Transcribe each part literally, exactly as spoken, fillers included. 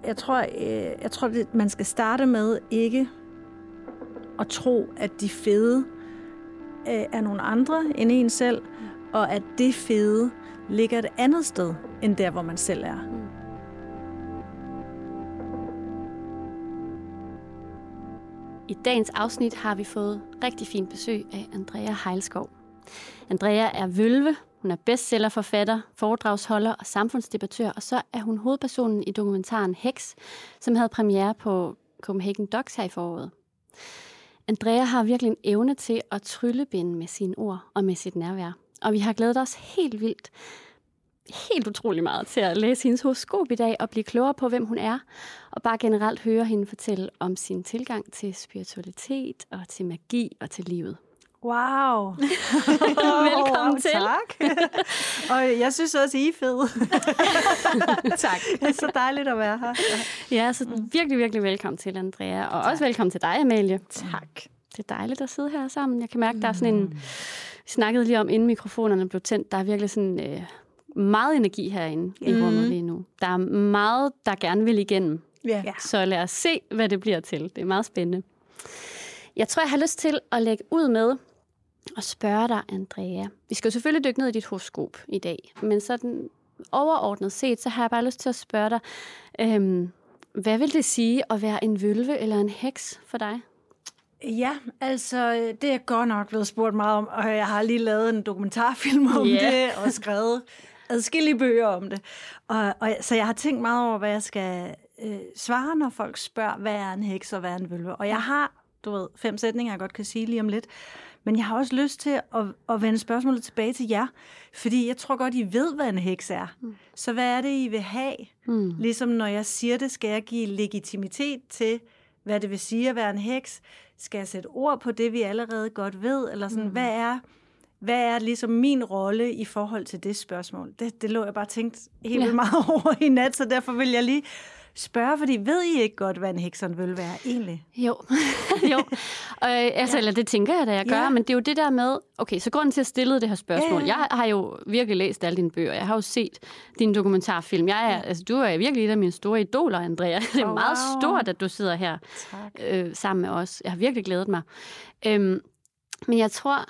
jeg tror, øh, jeg tror det, man skal starte med ikke at tro, at de fede øh, er nogle andre end en selv, og at det fede ligger et andet sted, end der, hvor man selv er. I dagens afsnit har vi fået rigtig fint besøg af Andrea Hejlskov. Andrea er vølve, hun er bestsellerforfatter, foredragsholder og samfundsdebattør, og så er hun hovedpersonen i dokumentaren Heks, som havde premiere på Copenhagen Docs her i foråret. Andrea har virkelig en evne til at tryllebinde med sine ord og med sit nærvær. Og vi har glædet os helt vildt, helt utrolig meget til at læse hendes horoskop i dag og blive klogere på, hvem hun er. Og bare generelt høre hende fortælle om sin tilgang til spiritualitet og til magi og til livet. Wow! Velkommen wow, til. Tak. Og jeg synes også, I er fede. Tak. Det er så dejligt at være her. Ja, så virkelig, virkelig velkommen til, Andrea. Og tak. Også velkommen til dig, Amalie. Tak. Det er dejligt at sidde her sammen. Jeg kan mærke, der er sådan en... Vi snakkede lige om, inden mikrofonerne blev tændt, der er virkelig sådan øh, meget energi herinde i rummet lige nu. Der er meget, der gerne vil igennem. Ja. Så lad os se, hvad det bliver til. Det er meget spændende. Jeg tror, jeg har lyst til at lægge ud med og spørge dig, Andrea. Vi skal jo selvfølgelig dykke ned i dit horoskop i dag, men sådan overordnet set, så har jeg bare lyst til at spørge dig, øhm, hvad vil det sige at være en vølve eller en heks for dig? Ja, altså, det er jeg godt nok blevet spurgt meget om, og jeg har lige lavet en dokumentarfilm om yeah. det, og skrevet adskillige bøger om det. Og, og, så jeg har tænkt meget over, hvad jeg skal øh, svare, når folk spørger, hvad er en heks og hvad er en vølve. Og jeg har, du ved, fem sætninger, jeg godt kan sige lige om lidt. Men jeg har også lyst til at, at vende spørgsmålet tilbage til jer, fordi jeg tror godt, I ved, hvad en heks er. Mm. Så hvad er det, I vil have? Mm. Ligesom når jeg siger det, skal jeg give legitimitet til, hvad det vil sige at være en heks. Skal jeg sætte ord på det, vi allerede godt ved? Eller sådan, mm. hvad er, hvad er ligesom min rolle i forhold til det spørgsmål? Det, det lå jeg bare tænkt helt vildt ja. meget over i nat, så derfor vil jeg lige spørge, fordi ved I ikke godt, hvad en heks og en vølve er egentlig? Jo, jo. Og, altså, ja. Eller det tænker jeg, da jeg gør, ja. Men det er jo det der med, okay, så grunden til at stille det her spørgsmål, ja, ja. jeg har jo virkelig læst alle dine bøger, jeg har jo set din dokumentarfilm, jeg er, ja. altså, du er virkelig et af mine store idoler, Andrea. Det er oh, meget wow. stort, at du sidder her øh, sammen med os. Jeg har virkelig glædet mig. Øhm, men jeg tror,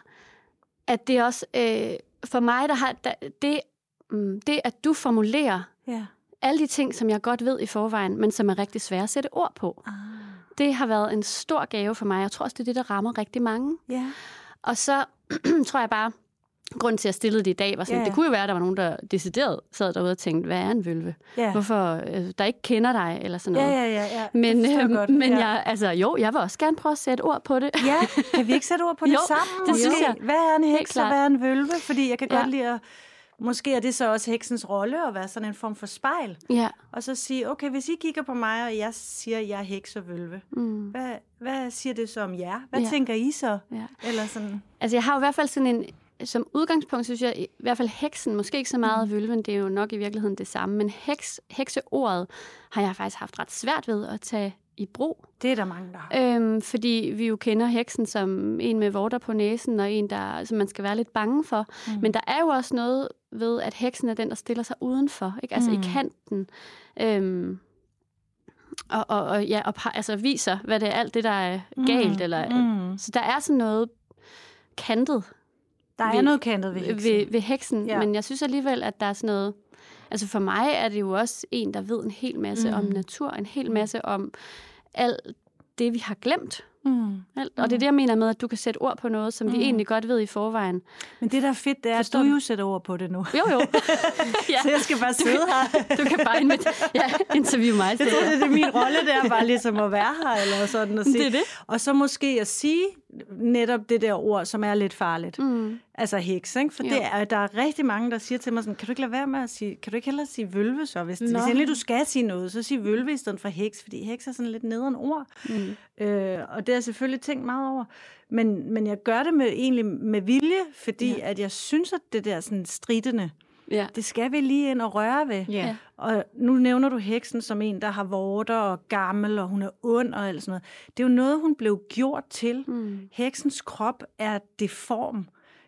at det også, øh, for mig, der har, der, det, mm, det, at du formulerer, ja. alle de ting, som jeg godt ved i forvejen, men som er rigtig svære at sætte ord på. Ah. Det har været en stor gave for mig. Jeg tror også, det er det, der rammer rigtig mange. Yeah. Og så tror jeg bare, grunden til at stille det i dag, var sådan, yeah. det kunne jo være, at der var nogen, der decideret sad derude og tænkte, hvad er en vølve? Yeah. Hvorfor øh, der ikke kender dig, eller sådan noget. Ja, ja, ja, ja. Men, øh, men ja. jeg, altså, jo, jeg vil også gerne prøve at sætte ord på det. Ja, kan vi ikke sætte ord på det jo, sammen? det synes jeg. Hvad er en heks, og hvad er en vølve? Fordi jeg kan ja. godt lide at... Måske er det så også heksens rolle at være sådan en form for spejl. Ja. Og så sige, okay, hvis I kigger på mig, og jeg siger, at jeg er heks og vølve, mm. hvad, hvad siger det så om jer? Hvad ja. tænker I så? Ja. Eller sådan? Altså, jeg har jo i hvert fald sådan en... Som udgangspunkt synes jeg, i hvert fald heksen, måske ikke så meget mm. vølven, det er jo nok i virkeligheden det samme, men heks, hekseordet har jeg faktisk haft ret svært ved at tage i brug. Det er der mange, der har. Øhm, fordi vi jo kender heksen som en med vorter på næsen, og en, der, som man skal være lidt bange for. Mm. Men der er jo også noget ved, at heksen er den, der stiller sig udenfor, ikke? Altså mm. i kanten. Øhm, og, og, og, ja, og altså viser, hvad det er, alt det, der er galt. Mm. Eller, mm. Så der er sådan noget kantet. Der er ved, noget kantet ved heksen. Ved, ved heksen, ja. Men jeg synes alligevel, at der er sådan noget... Altså for mig er det jo også en, der ved en hel masse mm. om natur, en hel masse om alt det, vi har glemt. Mm. Alt. Og det er det, jeg mener med, at du kan sætte ord på noget, som mm. vi egentlig godt ved i forvejen. Men det, der er fedt, det er, Forstår at du jo sætter ord på det nu. Jo, jo. Ja. Så jeg skal bare sidde her. Du kan bare ja, interviewe mig. Jeg tror, det er det, min rolle, det er bare ligesom at være her, eller sådan at sige. Det er det. Og så måske at sige netop det der ord, som er lidt farligt. Mm. Altså heks, ikke? For det er, der er rigtig mange, der siger til mig sådan, kan du ikke lade være med at sige, kan du ikke hellere sige vølve så? Hvis, hvis endelig du skal sige noget, så sig vølve i stedet for heks, fordi heks er sådan lidt nederen ord. Mm. Øh, og det har jeg selvfølgelig tænkt meget over. Men, men jeg gør det med, egentlig med vilje, fordi ja. at jeg synes, at det der sådan stridende, ja. det skal vi lige ind og røre ved. Ja. Og nu nævner du heksen som en, der har vorter og gammel, og hun er ond og alt sådan noget. Det er jo noget, hun blev gjort til. Mm. Heksens krop er deform,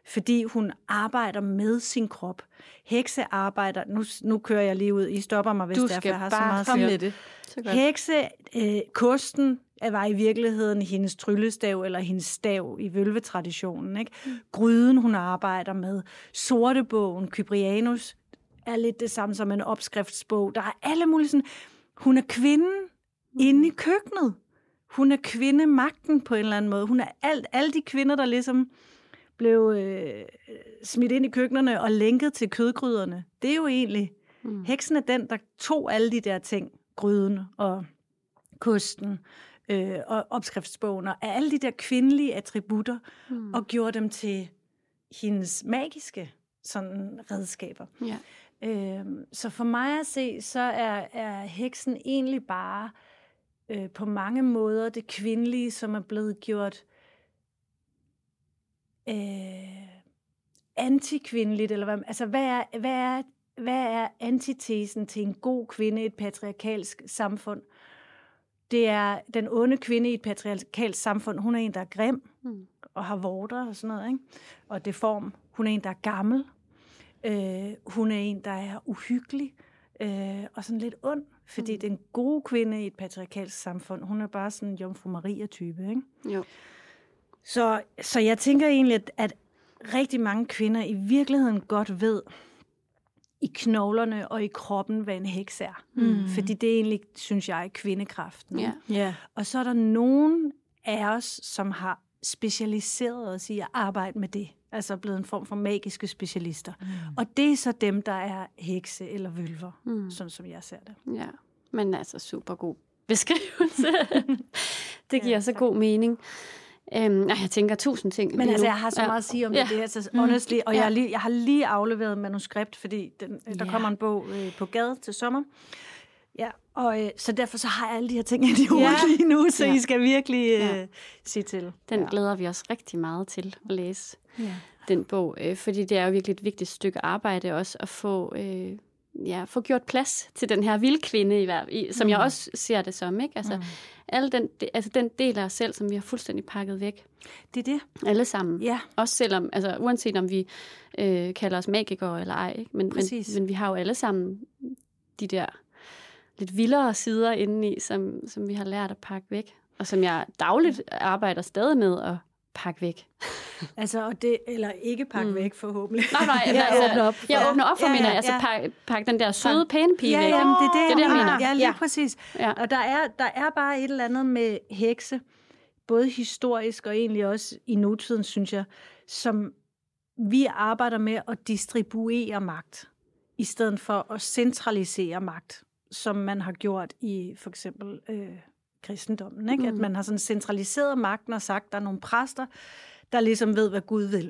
fordi hun arbejder med sin krop. Hekse arbejder, nu, nu kører jeg lige ud, I stopper mig, hvis du derfor jeg har så meget meget med det. Hekse, øh, kosten var i virkeligheden hendes tryllestav, eller hendes stav i vølvetraditionen. Ikke? Mm. Gryden, hun arbejder med. Sortebogen, Kyprianus, er lidt det samme som en opskriftsbog. Der er alle mulige sådan... Hun er kvinden mm. inde i køkkenet. Hun er kvindemagten på en eller anden måde. Hun er alt, alle de kvinder, der ligesom blev øh, smidt ind i køkkenerne og lænket til kødgryderne. Det er jo egentlig... Mm. Heksen er den, der tog alle de der ting, gryden og kosten øh, og opskriftsbogen, og alle de der kvindelige attributter, mm. og gjorde dem til hendes magiske sådan, redskaber. Ja. Øh, så for mig at se, så er, er heksen egentlig bare øh, på mange måder det kvindelige, som er blevet gjort øh, antikvindeligt, eller hvad, altså hvad er, hvad er Hvad er antitesen til en god kvinde i et patriarkalsk samfund? Det er den onde kvinde i et patriarkalsk samfund. Hun er en, der er grim mm. og har vorter og sådan noget, ikke? Og deform. Hun er en, der er gammel. Øh, hun er en, der er uhyggelig øh, og sådan lidt ond. Fordi mm. den gode kvinde i et patriarkalsk samfund, hun er bare sådan en Jomfru Maria-type, ikke? Jo. Så, så jeg tænker egentlig, at, at rigtig mange kvinder i virkeligheden godt ved, i knoglerne og i kroppen, hvad en heks er. Mm. Fordi det er egentlig, synes jeg, kvindekraften. Yeah. Yeah. Og så er der nogen af os, som har specialiseret os i at arbejde med det. Altså blevet en form for magiske specialister. Mm. Og det er så dem, der er hekse eller vølver, mm. sådan som jeg ser det. Ja, men altså super god beskrivelse. Det giver ja, så god mening. Øhm, jeg tænker tusind ting. Men altså, jeg har så meget at sige om ja. det, det her, så honestly, og jeg, har lige, jeg har lige afleveret manuskript, fordi den, der ja. kommer en bog øh, på gade til sommer. Ja, og øh, så derfor så har jeg alle de her ting i hovedet ja. lige nu, så ja. I skal virkelig øh, ja. sige til. Den ja. glæder vi os rigtig meget til at læse, ja. den bog, øh, fordi det er jo virkelig et vigtigt stykke arbejde også at få... Øh, Ja, få gjort plads til den her vilde kvinde, i, i, som mm. jeg også ser det som, ikke? Altså, mm. alle den, altså den del af os selv, som vi har fuldstændig pakket væk. Det er det. Alle sammen. Ja. Også selvom, altså uanset om vi øh, kalder os magikere eller ej, ikke? Men, men, men vi har jo alle sammen de der lidt vildere sider indeni, som, som vi har lært at pakke væk, og som jeg dagligt arbejder stadig med at pakke væk. Altså, og det, eller ikke pakke mm. væk, forhåbentlig. Nej, nej, jeg, altså, åbner op. jeg åbner op for, ja, ja, ja. Altså pakke, pakke den der søde, pæne pige ja, væk. Ja, det er det, det, er det jeg mener. Ja, lige ja. præcis. Ja. Og der er, der er bare et eller andet med hekse, både historisk og egentlig også i nutiden, synes jeg, som vi arbejder med at distribuere magt, i stedet for at centralisere magt, som man har gjort i for eksempel øh, kristendommen. Ikke? Mm. At man har sådan centraliseret magten og sagt, at der er nogle præster, der ligesom ved, hvad Gud vil.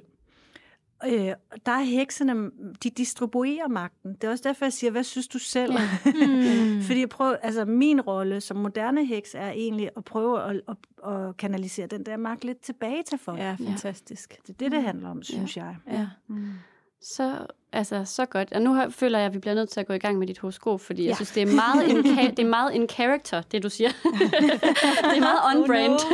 Øh, der er heksene, de distribuerer magten. Det er også derfor, jeg siger, hvad synes du selv? Ja. Mm. Fordi jeg prøver, altså min rolle som moderne heks er egentlig at prøve at, at, at kanalisere den der magt lidt tilbage til folk. Ja, fantastisk. Det er det, det handler om, synes ja. jeg. Ja. Mm. Så, altså, så godt. Og nu føler jeg, at vi bliver nødt til at gå i gang med dit horoskop, fordi ja. jeg synes, det er meget in, det er meget in character, det du siger. Det er meget on brand. Oh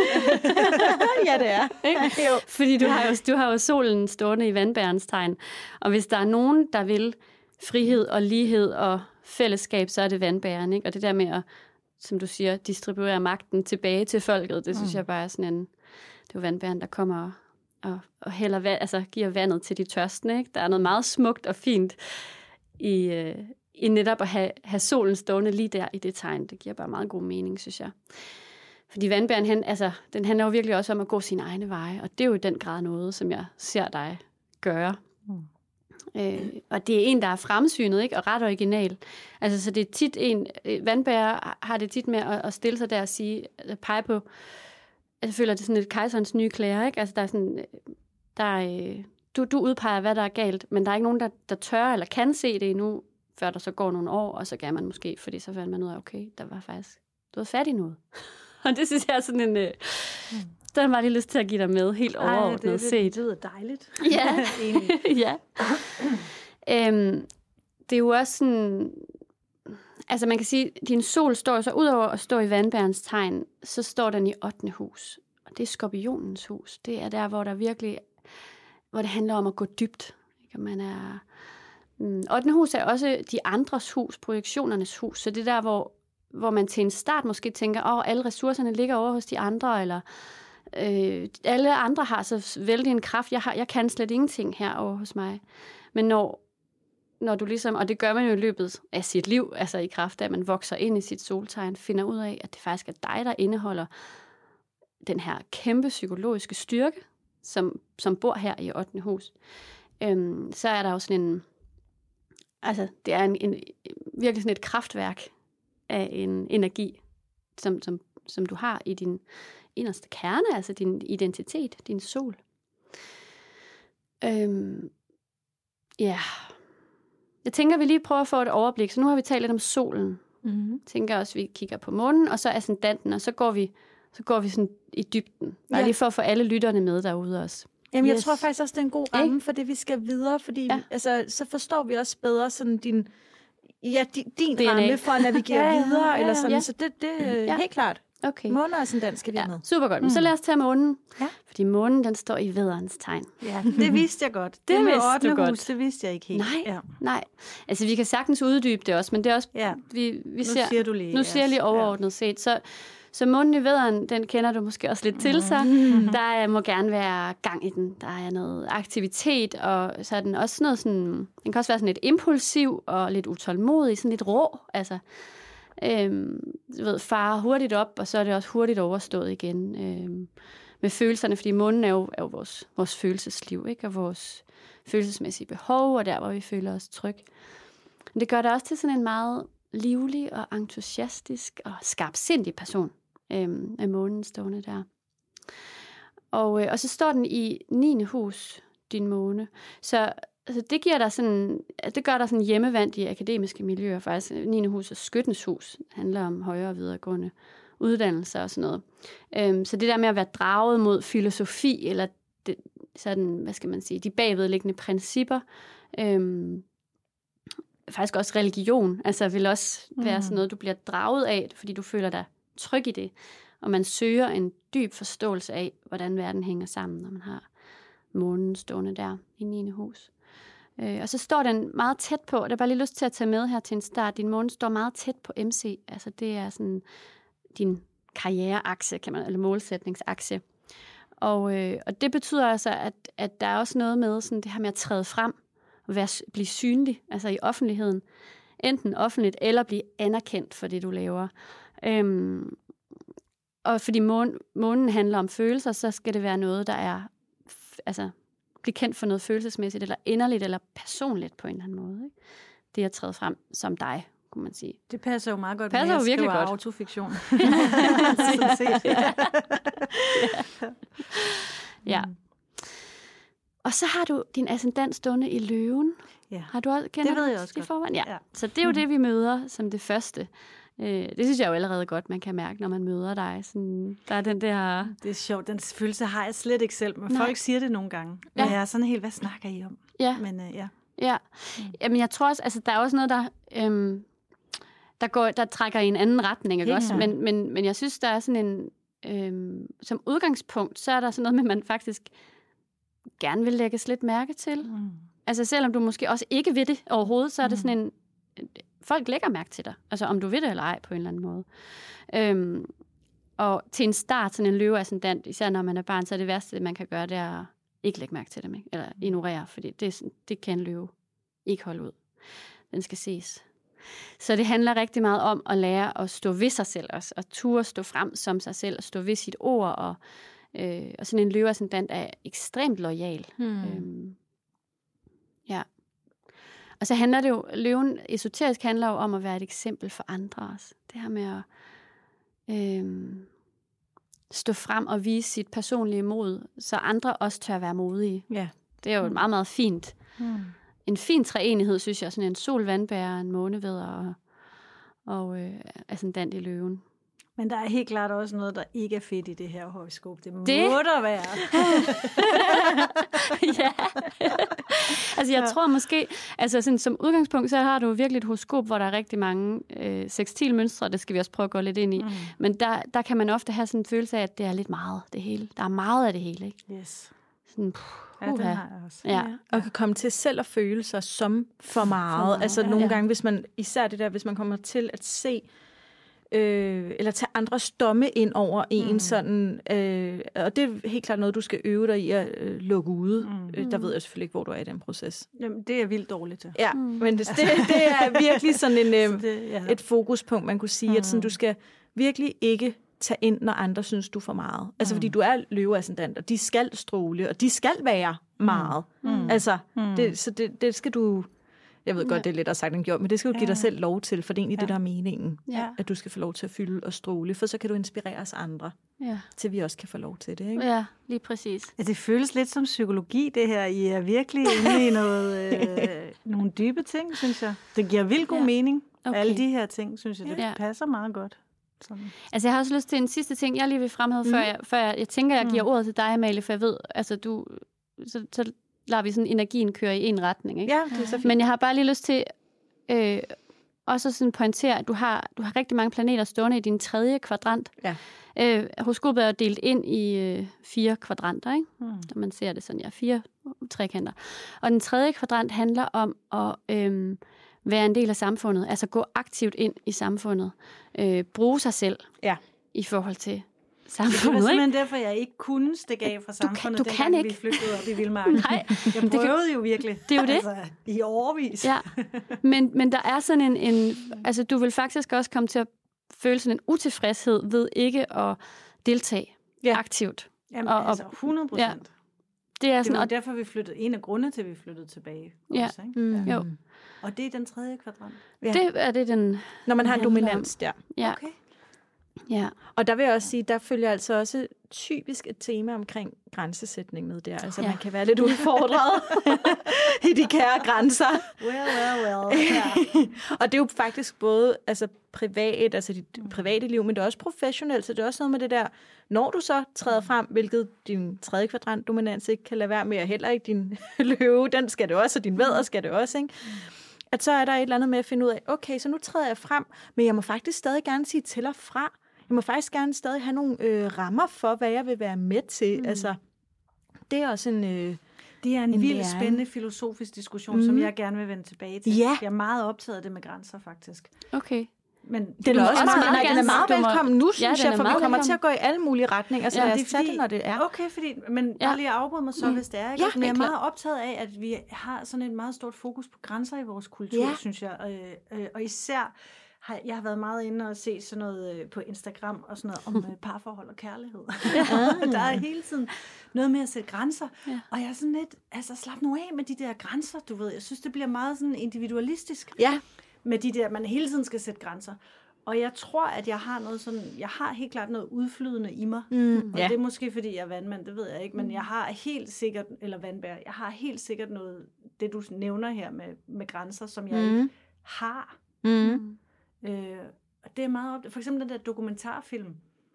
no. Ja, det er. Fordi du har, jo, du har jo solen stående i vandbærens tegn. Og hvis der er nogen, der vil frihed og lighed og fællesskab, så er det vandbæren. Ikke? Og det der med at, som du siger, distribuere magten tilbage til folket, det synes mm. jeg bare er sådan en... Det er jo vandbæren, der kommer og og, og hælder vand, altså giver vandet til de tørstende. Ikke? Der er noget meget smukt og fint i, øh, i netop at have, have solen stående lige der i det tegn. Det giver bare meget god mening, synes jeg. Fordi vandbæren, han, altså, den handler jo virkelig også om at gå sine egne veje, og det er jo i den grad noget, som jeg ser dig gøre. Mm. Øh, og det er en, der er fremsynet, ikke? Og ret original. Altså, så det er tit en... Vandbærer har det tit med at, at stille sig der og sige, at pege på... Jeg føler, det er sådan et kejserens nye klæder, ikke? Altså, der er sådan, der er, du, du udpeger, hvad der er galt, men der er ikke nogen, der, der tør eller kan se det endnu, før der så går nogle år, og så kan man måske, fordi så fandt man ud af, okay, der var faktisk, du havde fat i noget. Og det synes jeg er sådan en, øh, mm. der var lige lyst til at give dig med, helt overordnet det, det, set. Det lyder dejligt. Ja, ja. øhm, det er jo også sådan... Altså man kan sige, at din sol står så, udover at stå i vandbærens tegn, så står den i ottende hus. Og det er skorpionens hus. Det er der, hvor der virkelig hvor det handler om at gå dybt. Ikke? Man er, mm, ottende hus er også de andres hus, projektionernes hus. Så det er der, hvor, hvor man til en start måske tænker, åh, alle ressourcerne ligger over hos de andre, eller øh, alle andre har så vældig en kraft. Jeg, har, jeg kan slet ingenting her over hos mig. Men når, når du ligesom, og det gør man jo i løbet af sit liv, altså i kraft af, at man vokser ind i sit soltegn, finder ud af, at det faktisk er dig, der indeholder den her kæmpe psykologiske styrke, som, som bor her i ottende hus, øhm, så er der jo sådan en, altså det er en, en, virkelig sådan et kraftværk af en energi, som, som, som du har i din inderste kerne, altså din identitet, din sol. Øhm, ja, jeg tænker, vi lige prøver at få et overblik, så nu har vi talt lidt om solen. Mm-hmm. Jeg tænker også, vi kigger på månen, og så ascendanten, og så går vi Så går vi sådan i dybden. Bare ja. Lige for at få alle lytterne med derude også. Jamen, yes. Jeg tror faktisk også, det er en god ramme Ik? for det, vi skal videre, fordi ja. altså, så forstår vi også bedre sådan din, ja, din, din ramme for at navigere ja, videre, ja, ja, eller sådan. Ja. Så det, det er ja. helt klart. Okay. Månen og ascendant skal vi ja. med. Super godt. Men mm. så lad os tage månen. Ja. Fordi månen, den står i vædderens tegn. Ja, det vidste jeg godt. Det, det med ottende hus, godt. Det vidste jeg ikke helt. Nej, ja. nej. Altså, vi kan sagtens uddybe det også, men det er også... Ja. Vi, vi nu ser, siger du lige. Nu ser jeg lige overordnet ja. set. Så... Så månen i vædderen, den kender du måske også lidt til sig. Mm. Der må gerne være gang i den. Der er noget aktivitet, og så er den også noget sådan... Den kan også være sådan lidt impulsiv og lidt utålmodig, sådan lidt rå. Altså, øhm, du ved, farer hurtigt op, og så er det også hurtigt overstået igen øhm, med følelserne, fordi månen er jo, er jo vores, vores følelsesliv, ikke? Og vores følelsesmæssige behov, og der, hvor vi føler os trygge. Men det gør det også til sådan en meget livlig og entusiastisk og skarpsindig person. Øhm, af månen stående der. Og, øh, og så står den i niende hus, din måne. Så altså, det giver dig sådan, det gør dig sådan hjemmevandt i akademiske miljøer. Faktisk niende hus er skyttens hus. Det handler om højere og videregående uddannelser og sådan noget. Øhm, så det der med at være draget mod filosofi, eller det, sådan, hvad skal man sige, de bagvedliggende principper, øhm, faktisk også religion, altså vil også være mm. sådan noget, du bliver draget af, fordi du føler dig tryg i det, og man søger en dyb forståelse af, hvordan verden hænger sammen, når man har månen stående der i niende hus. Øh, og så står den meget tæt på, og det er bare lige lyst til at tage med her til en start, din måne står meget tæt på M C, altså det er sådan din karriereakse, kan man, eller målsætningsakse. Og, øh, og det betyder altså, at, at der er også noget med sådan det her med at træde frem, og være, blive synlig, altså i offentligheden, enten offentligt, eller blive anerkendt for det, du laver. Øhm, og fordi månen, månen handler om følelser, så skal det være noget, der er altså blive kendt for noget følelsesmæssigt, eller inderligt, eller personligt på en eller anden måde. Ikke? Det at træde frem som dig, kunne man sige. Det passer jo meget godt passer med at skrive autofiktion. ja. ja. Mm. Og så har du din ascendant stående i løven. Ja. Har du også, kender det ved jeg også godt. Forvejen? Ja. ja. Så det er jo mm. det, vi møder som det første. Det synes jeg jo allerede godt, man kan mærke, når man møder dig. Sådan, der er den der... Det er sjovt. Den følelse har jeg slet ikke selv, men Nej. folk siger det nogle gange. Men ja. jeg er sådan helt, hvad snakker I om? Ja. Men uh, ja. Ja. Mm. Jamen, jeg tror også, altså, der er også noget, der, øhm, der, går, der trækker i en anden retning. Ikke også? Men, men, men jeg synes, der er sådan en... Øhm, som udgangspunkt, så er der sådan noget med, at man faktisk gerne vil lægges lidt mærke til. Mm. Altså, selvom du måske også ikke ved det overhovedet, så er det sådan en... Folk lægger mærke til dig, altså om du ved det eller ej på en eller anden måde. Øhm, og til en start, sådan en løveascendant, især når man er barn, så er det værste, man kan gøre, det er at ikke lægge mærke til dem, ikke? Eller ignorere, fordi det, det kan en løve ikke holde ud. Den skal ses. Så det handler rigtig meget om at lære at stå ved sig selv også, og turde stå frem som sig selv, og stå ved sit ord, og, øh, og sådan en løveascendant er ekstremt loyal. Hmm. Øhm, ja. Og så handler det jo, løven esoterisk handler jo om at være et eksempel for andre også. Det her med at øhm, stå frem og vise sit personlige mod, så andre også tør være modige. Ja. Det er jo mm. meget, meget fint. Mm. En fin treenighed, synes jeg. Sådan en sol, vandbærer, en månevædder og, og øh, ascendant i løven. Men der er helt klart også noget, der ikke er fedt i det her horoskop. Det må det? der være. ja. altså jeg ja. tror måske, altså sådan, som udgangspunkt, så har du virkelig et horoskop, hvor der er rigtig mange øh, sextilmønstre, det skal vi også prøve at gå lidt ind i. Mm. Men der, der kan man ofte have sådan en følelse af, at det er lidt meget det hele. Der er meget af det hele, ikke? Yes. Sådan, puh, ja, den har jeg også. Ja. Ja. Og kan komme til selv at føle sig som for meget. For meget. Altså ja, nogle ja. gange, hvis man, især det der, hvis man kommer til at se, øh, eller tage andres domme ind over en, mm. sådan, øh, og det er helt klart noget, du skal øve dig i at øh, lukke ude. Mm. Øh, der ved jeg selvfølgelig ikke, hvor du er i den proces. Jamen, det er jeg vildt dårligt til. Ja, mm. men det, det, det er virkelig sådan en, øh, det, ja. et fokuspunkt, man kunne sige, mm. at sådan, du skal virkelig ikke tage ind, når andre synes, du er for meget. Altså, mm. fordi du er løveascendant, og de skal stråle, og de skal være meget. Mm. Altså, mm. Det, så det, det skal du... Jeg ved godt, ja. det er lidt at sagt end gjort, men det skal du give ja. dig selv lov til, for det er egentlig ja. det, der er meningen. Ja. At du skal få lov til at fylde og stråle, for så kan du inspirere os andre, ja. til vi også kan få lov til det. Ikke? Ja, lige præcis. Ja, det føles lidt som psykologi, det her. I er virkelig inde i noget, øh, nogle dybe ting, synes jeg. Det giver vildt god ja. mening. Okay. Alle de her ting, synes jeg, det ja. passer meget godt. Sådan. Altså, jeg har også lyst til en sidste ting, jeg lige vil fremhæve, mm. før, jeg, før jeg, jeg tænker, jeg giver mm. ordet til dig, Amalie, for jeg ved, altså du, så, så lader vi sådan energien køre i en retning, ikke? Ja, det er så fint. Men jeg har bare lige lyst til øh, også sådan pointere, at du har, du har rigtig mange planeter stående i din tredje kvadrant. Ja. Øh, horoskopet er delt ind i øh, fire kvadranter, ikke? Mm. Så man ser det sådan, ja, fire trekanter. Og den tredje kvadrant handler om at øh, være en del af samfundet, altså gå aktivt ind i samfundet, øh, bruge sig selv ja. i forhold til samfundet. Det var simpelthen derfor, jeg ikke kunne stikke af fra samfundet, du kan, du kan ikke. vi flygtede op i Vildmarken. Nej. Jeg prøvede kan, jo virkelig. Det er jo det. Altså, i årevis. Ja. Men, men der er sådan en, en... Altså, du vil faktisk også komme til at føle sådan en utilfredshed ved ikke at deltage ja. aktivt. Jamen, og, altså hundrede procent. Ja. Det er sådan, det var og derfor, vi flyttede. En af grundene til, at vi flyttede tilbage. Ja. Også, ikke? Mm. Ja. Jo. Og det er den tredje kvadrant. Ja. Det er det, den... Når man har en dominans der. Ja. Okay. Ja. Og der vil jeg også sige, der følger altså også typisk et tema omkring grænsesætning med der. Altså, ja. man kan være lidt udfordret i de kære grænser. Well, well, well. Ja. Og det er jo faktisk både altså, privat, altså dit private liv, men det er også professionelt, så det er også noget med det der, når du så træder frem, hvilket din tredje kvadrant dominans ikke kan lade være med, og heller ikke din løve, den skal det også, og din vædder skal det også, ikke? At så er der et eller andet med at finde ud af, okay, så nu træder jeg frem, men jeg må faktisk stadig gerne sige til og fra. Jeg må faktisk gerne stadig have nogle øh, rammer for, hvad jeg vil være med til. Mm. Altså, det er også en... Øh, det er en, en vildt spændende filosofisk diskussion, mm. som jeg gerne vil vende tilbage til. Ja. Jeg er meget optaget af det med grænser, faktisk. Okay. Men den er også meget, meget, den er meget velkommen nu, synes ja, jeg, for vi kommer velkommen. til at gå i alle mulige retninger. Så ja, lad os tage det, når det er. Okay, fordi, men ja. bare lige at afbryde mig så, mm. hvis det er. Ikke? Ja, men jeg er meget optaget af, at vi har sådan et meget stort fokus på grænser i vores kultur, ja. synes jeg. Øh, øh, og især, har, jeg har været meget inde og se sådan noget øh, på Instagram og sådan noget om øh, parforhold og kærlighed. Ja. Der er hele tiden noget med at sætte grænser. Ja. Og jeg er sådan lidt, altså slap nu af med de der grænser, du ved. Jeg synes, det bliver meget sådan individualistisk. Ja. Med de der, man hele tiden skal sætte grænser. Og jeg tror, at jeg har noget sådan, jeg har helt klart noget udflydende i mig. Mm, og ja. det er måske, fordi jeg er vandmand, det ved jeg ikke, men jeg har helt sikkert, eller vandbær, jeg har helt sikkert noget, det du nævner her med, med grænser, som jeg mm. ikke har. Mm. Øh, og det er meget op. For eksempel den der dokumentarfilm.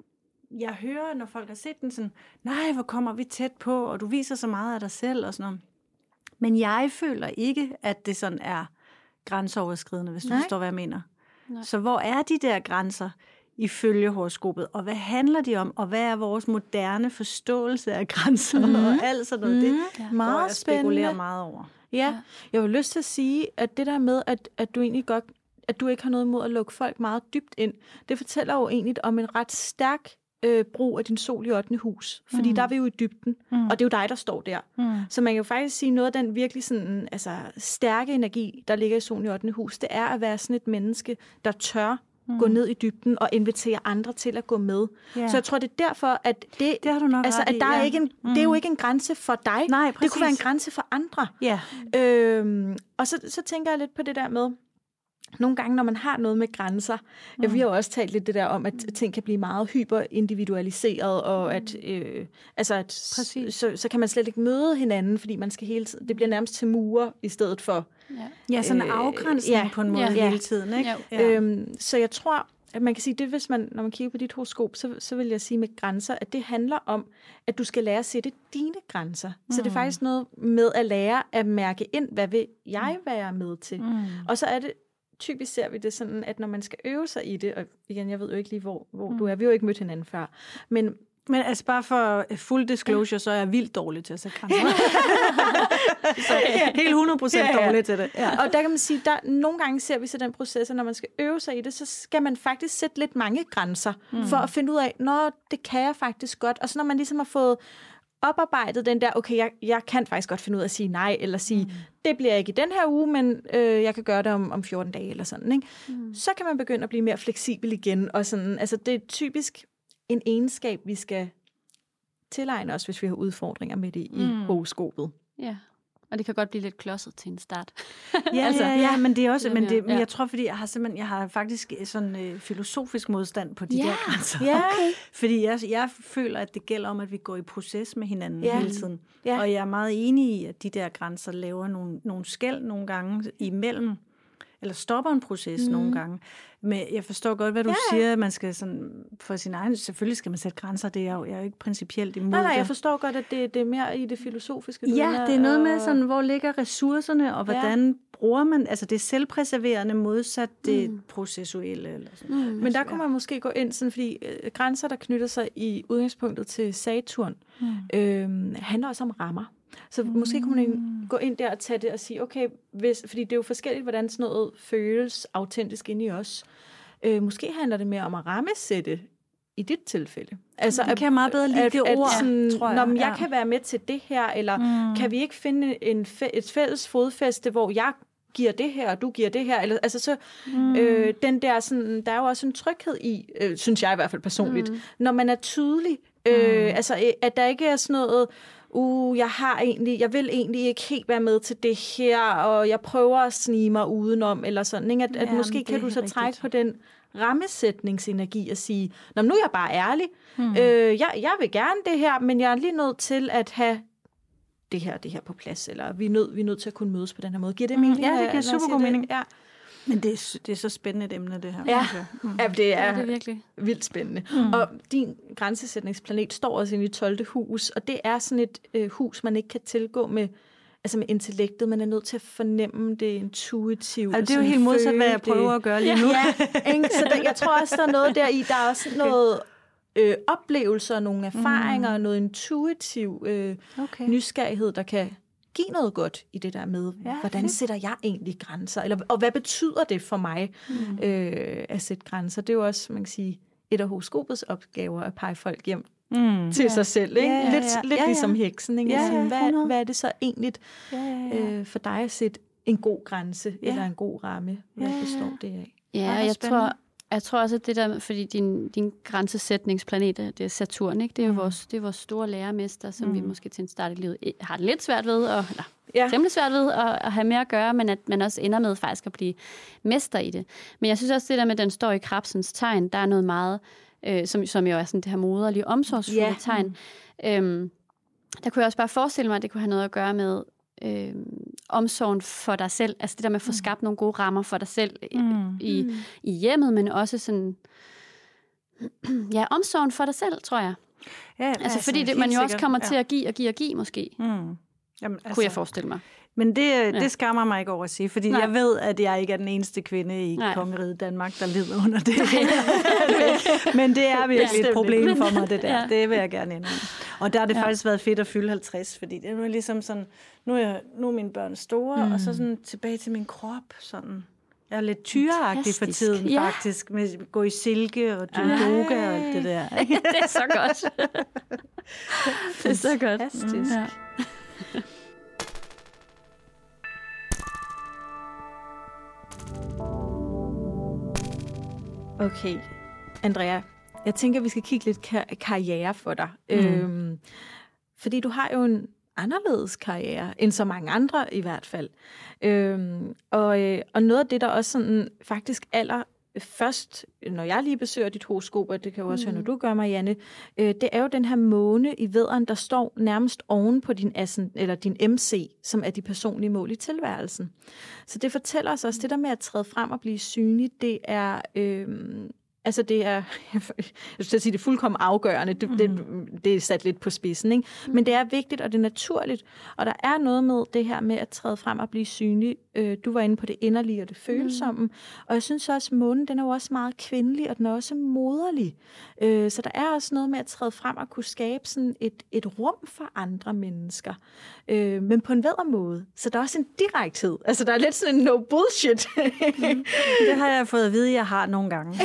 Jeg hører, når folk har set den sådan, nej, hvor kommer vi tæt på, og du viser så meget af dig selv, og sådan noget. Men jeg føler ikke, at det sådan er grænseoverskridende, hvis du nej. forstår, hvad jeg mener. Nej. Så hvor er de der grænser ifølge horoskopet, og hvad handler de om, og hvad er vores moderne forståelse af grænser, mm. og alt sådan noget. Mm. Det ja. meget jeg spekulerer meget over. Ja. ja, jeg vil lyst til at sige, at det der med, at, at du egentlig godt, at du ikke har noget imod at lukke folk meget dybt ind, det fortæller jo egentlig om en ret stærk øh, brug af din sol i ottende hus. Fordi mm. der er vi jo i dybden, mm. og det er jo dig, der står der. Mm. Så man kan jo faktisk sige, noget af den virkelig sådan, altså, stærke energi, der ligger i solen i ottende hus, det er at være sådan et menneske, der tør mm. gå ned i dybden og invitere andre til at gå med. Yeah. Så jeg tror, det er derfor, at det, det har du nok altså, at der i, ja. er ikke en, mm. det er jo ikke en grænse for dig. Nej, det kunne være en grænse for andre. Yeah. Øhm, og så, så tænker jeg lidt på det der med, nogle gange, når man har noget med grænser, mm. ja, vi har jo også talt lidt det der om, at ting kan blive meget hyperindividualiseret, og at, øh, altså at så, så kan man slet ikke møde hinanden, fordi man skal hele tiden, det bliver nærmest til mure i stedet for... Ja, ja sådan en afgrænsning øh, ja, på en måde ja, hele tiden, ikke? Ja. Øhm, så jeg tror, at man kan sige, det hvis man, når man kigger på dit horoskop, så, så vil jeg sige med grænser, at det handler om, at du skal lære at sætte dine grænser. Mm. Så det er faktisk noget med at lære at mærke ind, hvad vil jeg være med til? Mm. Og så er det typisk ser vi det sådan, at når man skal øve sig i det, og igen, jeg ved jo ikke lige, hvor, hvor mm. du er, vi har jo ikke mødt hinanden før, men Men altså bare for full disclosure, så er jeg vildt dårlig til at sætte grænser. Så helt hundrede procent ja, ja. dårlig til det. Ja. Og der kan man sige, der nogle gange ser vi så den proces, når man skal øve sig i det, så skal man faktisk sætte lidt mange grænser, mm. for at finde ud af, nå, det kan jeg faktisk godt. Og så når man ligesom har fået oparbejdet den der, okay, jeg, jeg kan faktisk godt finde ud af at sige nej, eller sige, mm. det bliver ikke i den her uge, men øh, jeg kan gøre det om, om fjorten dage, eller sådan, ikke? Mm. Så kan man begynde at blive mere fleksibel igen, og sådan, altså det er typisk en egenskab, vi skal tilegne os, hvis vi har udfordringer med det i mm. horoskopet. Ja, og det kan godt blive lidt klodset til en start. ja, altså, ja, ja, men det er også, men, det, men jeg tror, fordi jeg har simpelthen, jeg har faktisk sådan øh, filosofisk modstand på de ja. der grænser. Ja. Okay. Fordi jeg, jeg føler, at det gælder om, at vi går i proces med hinanden ja. hele tiden. Ja. Og jeg er meget enig i, at de der grænser laver nogle, nogle skel nogle gange imellem, eller stopper en proces mm. nogle gange. Men jeg forstår godt, hvad du ja. siger, at man skal sådan, for sin egen, selvfølgelig skal man sætte grænser, det er jo, jeg er jo ikke principielt imod nej, nej, det. jeg forstår godt, at det, det er mere i det filosofiske. Ja, det er noget med, sådan, hvor ligger ressourcerne, og hvordan ja. bruger man, altså det selvpræserverende modsat det mm. processuelle. Eller sådan. Mm. Men der kunne man måske gå ind, sådan, fordi øh, grænser, der knytter sig i udgangspunktet til Saturn, mm. øh, handler også om rammer. Så mm. måske kunne man gå ind der og tage det og sige, okay, hvis, fordi det er jo forskelligt, hvordan sådan noget føles autentisk inde i os. Øh, måske handler det mere om at rammesætte i dit tilfælde. Altså, det kan jeg meget bedre lide at, det at, ord, sådan, tror jeg. Når jeg ja. kan være med til det her, eller mm. kan vi ikke finde en, et fælles fodfæste, hvor jeg giver det her, og du giver det her. Eller, altså så, mm. øh, den der, sådan, der er jo også en tryghed i, øh, synes jeg i hvert fald personligt, mm. når man er tydelig. Øh, mm. Altså, at der ikke er sådan noget, uh, jeg har egentlig, jeg vil egentlig ikke helt være med til det her, og jeg prøver at snige mig udenom, eller sådan, ikke? At, at ja, måske kan du så trække rigtigt. På den rammesætningsenergi og sige, nå, nu er jeg bare ærlig. Mm. Øh, jeg, jeg vil gerne det her, men jeg er lige nødt til at have det her det her på plads, eller vi er nødt, vi er nødt til at kunne mødes på den her måde. Giver det mening? Ja, det giver super god mening. Ja. Men det er, det er så spændende et emne, det her. Ja, mm. ja det er, ja, det er virkelig vildt spændende. Mm. Og din grænsesætningsplanet står også inde i tolvte hus, og det er sådan et øh, hus, man ikke kan tilgå med, altså med intellektet. Man er nødt til at fornemme det intuitivt. Altså, det er jo helt modsat, hvad jeg prøver det. at gøre lige nu. Ja, ikke? Så der, jeg tror også, der er noget der i. Der er også okay. noget øh, oplevelser, nogle erfaringer, mm. noget intuitiv øh, okay. nysgerrighed, der kan give noget godt i det der med, ja, hvordan fedt. Sætter jeg egentlig grænser? Eller, og hvad betyder det for mig mm. øh, at sætte grænser? Det er jo også, man kan sige, et af horoskopets opgaver at pege folk hjem mm. til ja. Sig selv. Ikke? Ja, ja, ja. Lidt, lidt ja, ja. Ligesom heksen. Ikke? Ja, ja, hvad, hvad er det så egentlig ja, ja, ja. Øh, for dig at sætte en god grænse ja. Eller en god ramme? Hvad ja, består det af? Ja, og jeg tror, jeg tror også, at det der, fordi din, din grænsesætningsplanet, det er Saturn, ikke? Det er jo mm. vores, det er vores store lærermester, som mm. vi måske til en start i livet har det lidt svært ved, og, eller ja. Temmelig svært ved at, at have mere at gøre, men at man også ender med faktisk at blive mester i det. Men jeg synes også, det der med, at den står i Krebsens tegn, der er noget meget, øh, som, som jo er sådan det her moderlige, omsorgsfulde yeah. tegn. Øhm, der kunne jeg også bare forestille mig, at det kunne have noget at gøre med øh, omsorgen for dig selv, altså det der med at få skabt nogle gode rammer for dig selv mm. i, mm. i hjemmet, men også sådan, ja, omsorgen for dig selv, tror jeg. Ja, altså, altså fordi det, man jo sikkert. også kommer ja. til at give og give og give, måske. Mm. Jamen, altså, kunne jeg forestille mig. Men det, ja. det skammer mig ikke over at sige, fordi Nej. Jeg ved, at jeg ikke er den eneste kvinde i Nej. Kongeriget Danmark, der lider under det. Men det er virkelig ja, et problem for mig, det der. Ja. Det vil jeg gerne indrømme. Og der har det ja. Faktisk været fedt at fylde halvtreds, fordi det er ligesom sådan, nu er, jeg, nu er mine børn store, mm. og så sådan tilbage til min krop, sådan. Jeg er lidt tyreagtig for tiden, ja. Faktisk, med at gå i silke og dyrke yoga og alt det der. Det er så godt. Det er så godt. Fantastisk. Mm. Ja. Okay, Andrea, jeg tænker, vi skal kigge lidt kar- karriere for dig. Mm. Øhm, fordi du har jo en anderledes karriere, end så mange andre i hvert fald. Øhm, og, øh, og noget af det, der også sådan, faktisk aller først, når jeg lige besøger dit horoskop, og det kan jo også mm. høre, når du gør, Marianne, øh, det er jo den her måne i vædderen, der står nærmest oven på din, assen, eller din M C, som er de personlige mål i tilværelsen. Så det fortæller os også, det der med at træde frem og blive synlig, det er, øh, altså det er, jeg skal sige, det er fuldkommen afgørende, det, mm. det, det er sat lidt på spidsen, ikke? Men det er vigtigt, og det er naturligt, og der er noget med det her med at træde frem og blive synlig. Du var inde på det inderlige og det følsomme, mm. og jeg synes også, at månen, den er jo også meget kvindelig, og den er også moderlig. Så der er også noget med at træde frem og kunne skabe sådan et, et rum for andre mennesker, men på en bedre måde. Så der er også en direkthed. Altså der er lidt sådan en no bullshit. mm. Det har jeg fået at vide, jeg har nogle gange.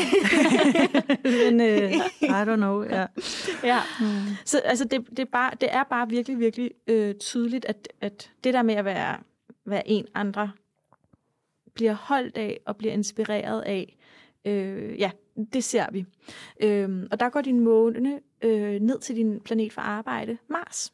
Men uh, I don't know. Ja. Ja. Mm. Så altså, det, det, er bare, det er bare virkelig, virkelig øh, tydeligt, at, at det der med at være, være en andre, bliver holdt af og bliver inspireret af, øh, ja, det ser vi. Øh, og der går din måne øh, ned til din planet for arbejde, Mars,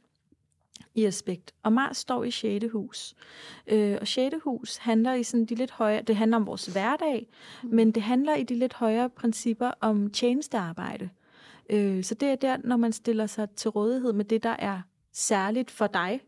i aspekt. Og Mars står i sjette hus. Øh, og sjette hus handler i sådan de lidt højere, det handler om vores hverdag, mm. men det handler i de lidt højere principper om tjenestearbejde. Øh, så det er der, når man stiller sig til rådighed med det, der er særligt for dig,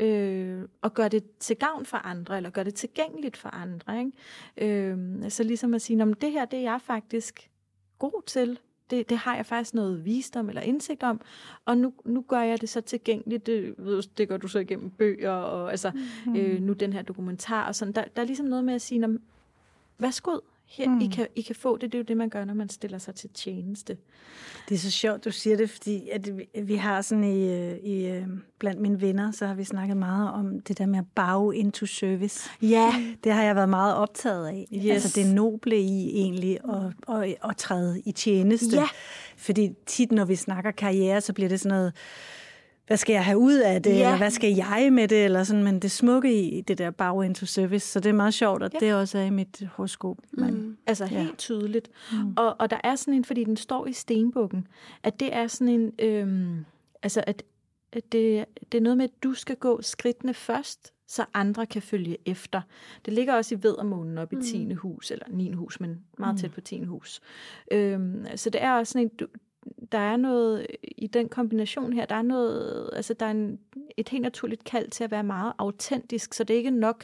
øh, og gør det til gavn for andre, eller gør det tilgængeligt for andre. Ikke? Øh, så ligesom at sige, det her, det er jeg faktisk god til. Det, det har jeg faktisk noget visdom eller indsigt om, og nu, nu gør jeg det så tilgængeligt. Det, det gør du så igennem bøger, og altså, mm. øh, nu den her dokumentar og sådan. Der, der er ligesom noget med at sige, værsgo, her, mm. I, kan, I kan få det. Det er jo det, man gør, når man stiller sig til tjeneste. Det er så sjovt, du siger det, fordi at vi, vi har sådan i, i, blandt mine venner, så har vi snakket meget om det der med at bow into service. Ja. Det har jeg været meget optaget af. Yes. Altså det noble i egentlig at, at, at træde i tjeneste. Ja. Fordi tit, når vi snakker karriere, så bliver det sådan noget, hvad skal jeg have ud af det, ja. Eller hvad skal jeg med det, eller sådan, men det smukke i det der bow into service, så det er meget sjovt, at ja. Det også er i mit horoskop. Men, mm. Altså ja. Helt tydeligt. Mm. Og, og der er sådan en, fordi den står i stenbukken, at det er sådan en, øhm, altså at, at det, det er noget med, at du skal gå skridtene først, så andre kan følge efter. Det ligger også i væddermånen op i tiende hus, eller niende hus, men meget mm. tæt på tiende hus. Øhm, så det er også sådan en, du, der er noget i den kombination her, der er noget, altså der er en, et helt naturligt kald til at være meget autentisk, så det er ikke nok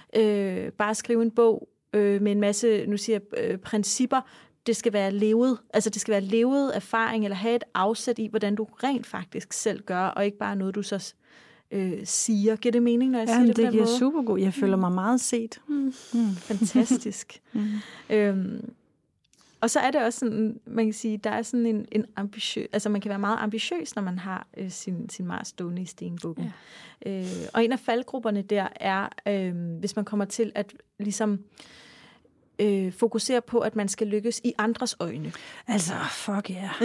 øh, bare at skrive en bog øh, med en masse, nu siger jeg, øh, principper. Det skal være levet, altså det skal være levet erfaring, eller have et afsæt i, hvordan du rent faktisk selv gør, og ikke bare noget, du så øh, siger. Giver det mening, når jeg ja, siger det, det på den giver måde? super god. Jeg føler mig meget set. Mm. Mm. Fantastisk. mm. øhm, Og så er det også sådan, man kan sige, der er sådan en, en ambitiøs, altså man kan være meget ambitiøs, når man har øh, sin, sin Mars stående i stenbukken. Ja. Øh, og en af faldgrupperne der er, øh, hvis man kommer til at ligesom øh, fokusere på, at man skal lykkes i andres øjne. Altså, fuck ja. Yeah.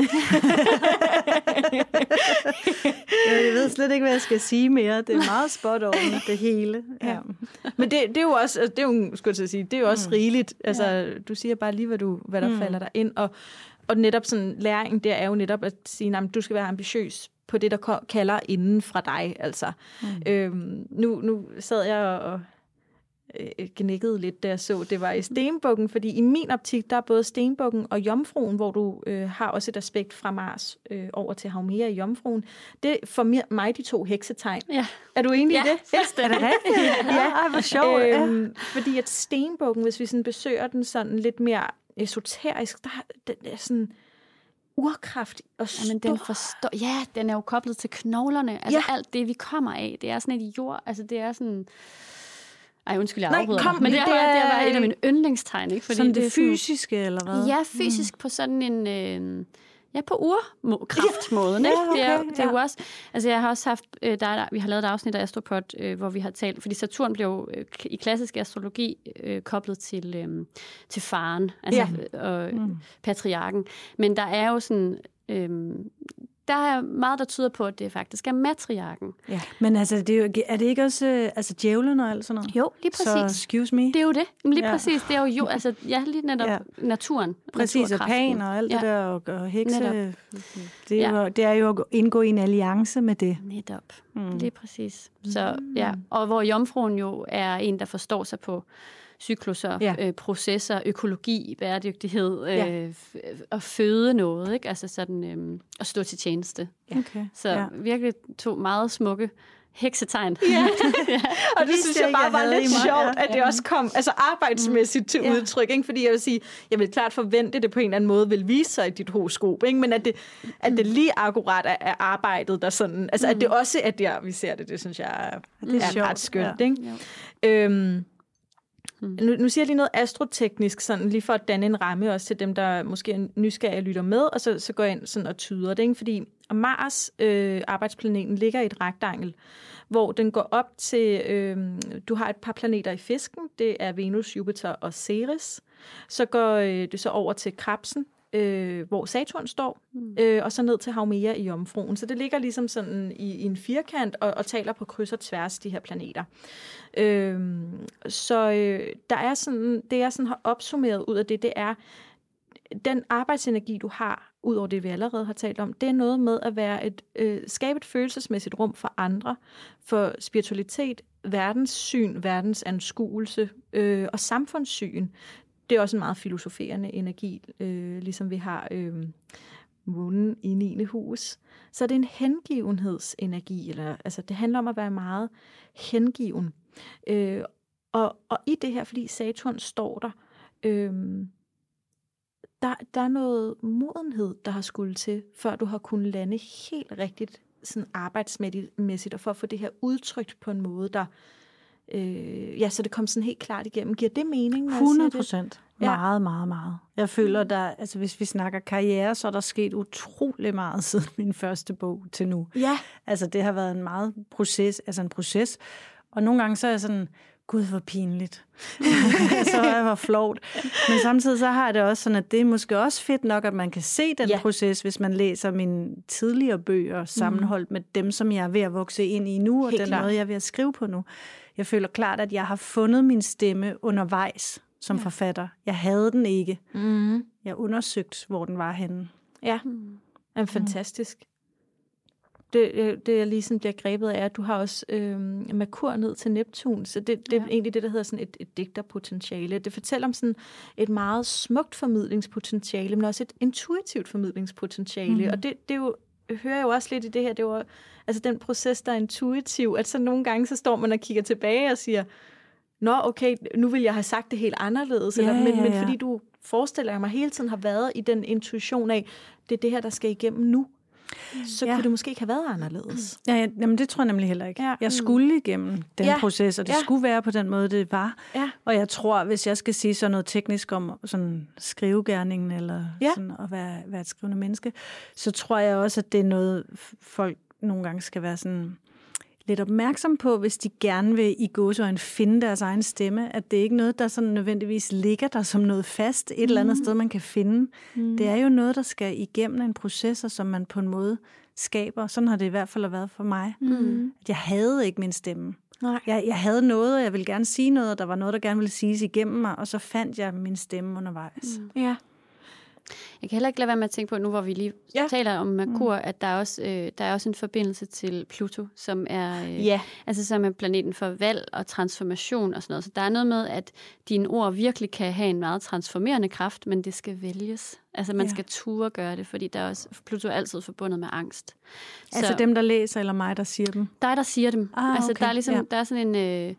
Jeg ved slet ikke, hvad jeg skal sige mere. Det er meget spot on, det hele. Ja. Ja. Men det, det er jo også, det er jo, skulle jeg sige, det er jo også mm. rigeligt. Altså, ja. Du siger bare lige, hvad, du, hvad der mm. falder dig ind. Og, og netop sådan, læringen der er jo netop at sige, at du skal være ambitiøs på det, der kalder inden fra dig. Altså. Mm. Øhm, nu, nu sad jeg og gnækkede lidt, da jeg så, det var i stenbukken, fordi i min optik, der er både stenbukken og jomfruen, hvor du øh, har også et aspekt fra Mars øh, over til Haumea i jomfruen. Det er for mig de to heksetegn. Ja. Er du enig ja, i det? Ja, er det rigtigt? Ja, ej, hvor sjovt. Øhm, ja. Fordi at stenbukken, hvis vi sådan besøger den sådan lidt mere esoterisk, der den er sådan urkraft og stor. Jamen, den forstår, ja, den er jo koblet til knoglerne. Altså ja. Alt det, vi kommer af, det er sådan et jord, altså det er sådan... Ej, undskyld, jeg afbryder dig. Men det, det, er, det er bare et af mine yndlingstegn, ikke? Fordi sådan det, det fysiske, sådan, eller hvad? Ja, fysisk mm. på sådan en... Øh, ja, på urkraftmåden, ja. Ikke? Ja, okay, det er, det er ja. jo også... Altså, jeg har også haft... Øh, der, der, vi har lavet et afsnit af Astropod, øh, hvor vi har talt... Fordi Saturn blev jo øh, i klassisk astrologi øh, koblet til, øh, til faren, altså ja. og mm. patriarken. Men der er jo sådan... Øh, der er meget, der tyder på, at det faktisk er matriarken. Ja. Men altså, det er, jo, er det ikke også altså, djævlen og alt sådan noget? Jo, lige præcis. Så excuse me. Det er jo det. Lige ja. præcis. Det er jo, jo altså, ja, lige netop ja. naturen. Præcis, og pan og alt ja. det der, og, og hekse. Netop. Det er, ja. jo, det er jo at indgå i en alliance med det. Netop. Mm. Lige præcis. Så, ja. Og hvor jomfruen jo er en, der forstår sig på cykluser, ja. øh, processer, økologi, bæredygtighed, øh, ja. f- og føde noget, ikke? Altså sådan, øh, at stå til tjeneste. Okay. Så ja. virkelig to meget smukke heksetegn. Ja. ja. Og det vidste synes jeg jeg ikke, bare jeg var havde lidt i mig. sjovt, Ja. at det også kom altså arbejdsmæssigt til Ja. udtryk. Ikke? Fordi jeg vil sige, jeg vil klart forvente, at det på en eller anden måde vil vise sig i dit horoskop. Ikke? Men at det, at det lige akkurat er, er arbejdet, der sådan... Altså, at det også er der, vi ser det, det synes jeg er, Det er er sjovt, ret skønt. ja. Ikke? Øhm, nu, nu siger jeg lige noget astroteknisk, sådan lige for at danne en ramme også til dem, der måske er nysgerrige og lytter med, og så, så går jeg ind sådan og tyder det. Ikke? Fordi Mars, øh, arbejdsplaneten, ligger i et rektangel, hvor den går op til, øh, du har et par planeter i fisken, det er Venus, Jupiter og Ceres. Så går øh, det så over til Krebsen, øh, hvor Saturn står, mm. øh, og så ned til Haumea i Jomfruen. Så det ligger ligesom sådan i, i en firkant og, og taler på kryds og tværs, de her planeter. Øh, så øh, der er sådan, det jeg sådan har opsummeret ud af det, det er, den arbejdsenergi, du har, ud over det, vi allerede har talt om, det er noget med at være et, øh, skabe et følelsesmæssigt rum for andre, for spiritualitet, verdenssyn, verdensanskuelse øh, og samfundssyn. Det er også en meget filosoferende energi, øh, ligesom vi har øh, månen i niende hus. Så det er en hengivenhedsenergi, eller, altså det handler om at være meget hengiven. Øh, og, og i det her, fordi Saturn står der, øh, Der, der er noget modenhed, der har skulle til, før du har kunnet lande helt rigtigt sådan arbejdsmæssigt, og for at få det her udtrykt på en måde, der, øh, ja, så det kom sådan helt klart igennem. Giver det mening? hundrede procent. Ja. Meget, meget, meget. Jeg føler, der, altså hvis vi snakker karriere, så er der sket utrolig meget siden min første bog til nu. Ja. Altså det har været en meget proces, altså en proces, og nogle gange så er jeg sådan, gud, hvor pinligt. Så er jeg flot. Men samtidig så har jeg det også sådan, at det er måske også fedt nok, at man kan se den ja. proces, hvis man læser mine tidligere bøger sammenholdt mm. med dem, som jeg er ved at vokse ind i nu, og Helt den klart. måde, jeg er ved at skrive på nu. Jeg føler klart, at jeg har fundet min stemme undervejs som ja. forfatter. Jeg havde den ikke. Mm. Jeg undersøgte, hvor den var henne. Ja, mm. fantastisk. Det, det jeg lige sådan bliver grebet af, at du har også øh, Merkur ned til Neptun, så det, det er ja. egentlig det, der hedder sådan et, et digterpotentiale. Det fortæller om sådan et meget smukt formidlingspotentiale, men også et intuitivt formidlingspotentiale. Mm. Og det, det er jo, hører jeg jo også lidt i det her, det var altså den proces, der er intuitiv, at så nogle gange, så står man og kigger tilbage og siger, nå okay, nu vil jeg have sagt det helt anderledes, ja, eller, men, ja, ja. men fordi du forestiller mig hele tiden har været i den intuition af, det er det her, der skal igennem nu. Så ja. kunne det måske ikke have været anderledes. Ja, ja, jamen det tror jeg nemlig heller ikke. Ja. Jeg skulle igennem den ja. proces, og det ja. skulle være på den måde, det var. Ja. Og jeg tror, hvis jeg skal sige sådan noget teknisk om sådan skrivegærningen, eller ja. sådan at være, være et skrivende menneske, så tror jeg også, at det er noget, folk nogle gange skal være sådan lidt opmærksom på, hvis de gerne vil i gåseøjne finde deres egen stemme, at det ikke er noget, der sådan nødvendigvis ligger der som noget fast, et mm. eller andet sted, man kan finde. Mm. Det er jo noget, der skal igennem en proces, som man på en måde skaber. Sådan har det i hvert fald været for mig. Mm. At jeg havde ikke min stemme. Nej. Jeg, jeg havde noget, og jeg ville gerne sige noget, og der var noget, der gerne ville siges igennem mig, og så fandt jeg min stemme undervejs. Mm. Ja. Jeg kan heller ikke lade være med at tænke på, nu hvor vi lige ja. taler om Merkur, mm. at der er, også, øh, der er også en forbindelse til Pluto, som er, øh, ja. altså, som er planeten for valg og transformation og sådan noget. Så der er noget med, at dine ord virkelig kan have en meget transformerende kraft, men det skal vælges. Altså man ja. skal ture gøre det, fordi der er også, Pluto er altid forbundet med angst. Altså så, dem, der læser, eller mig, der siger dem? Dig, der siger dem. Ah, altså okay. der er ligesom, ja. der er sådan en...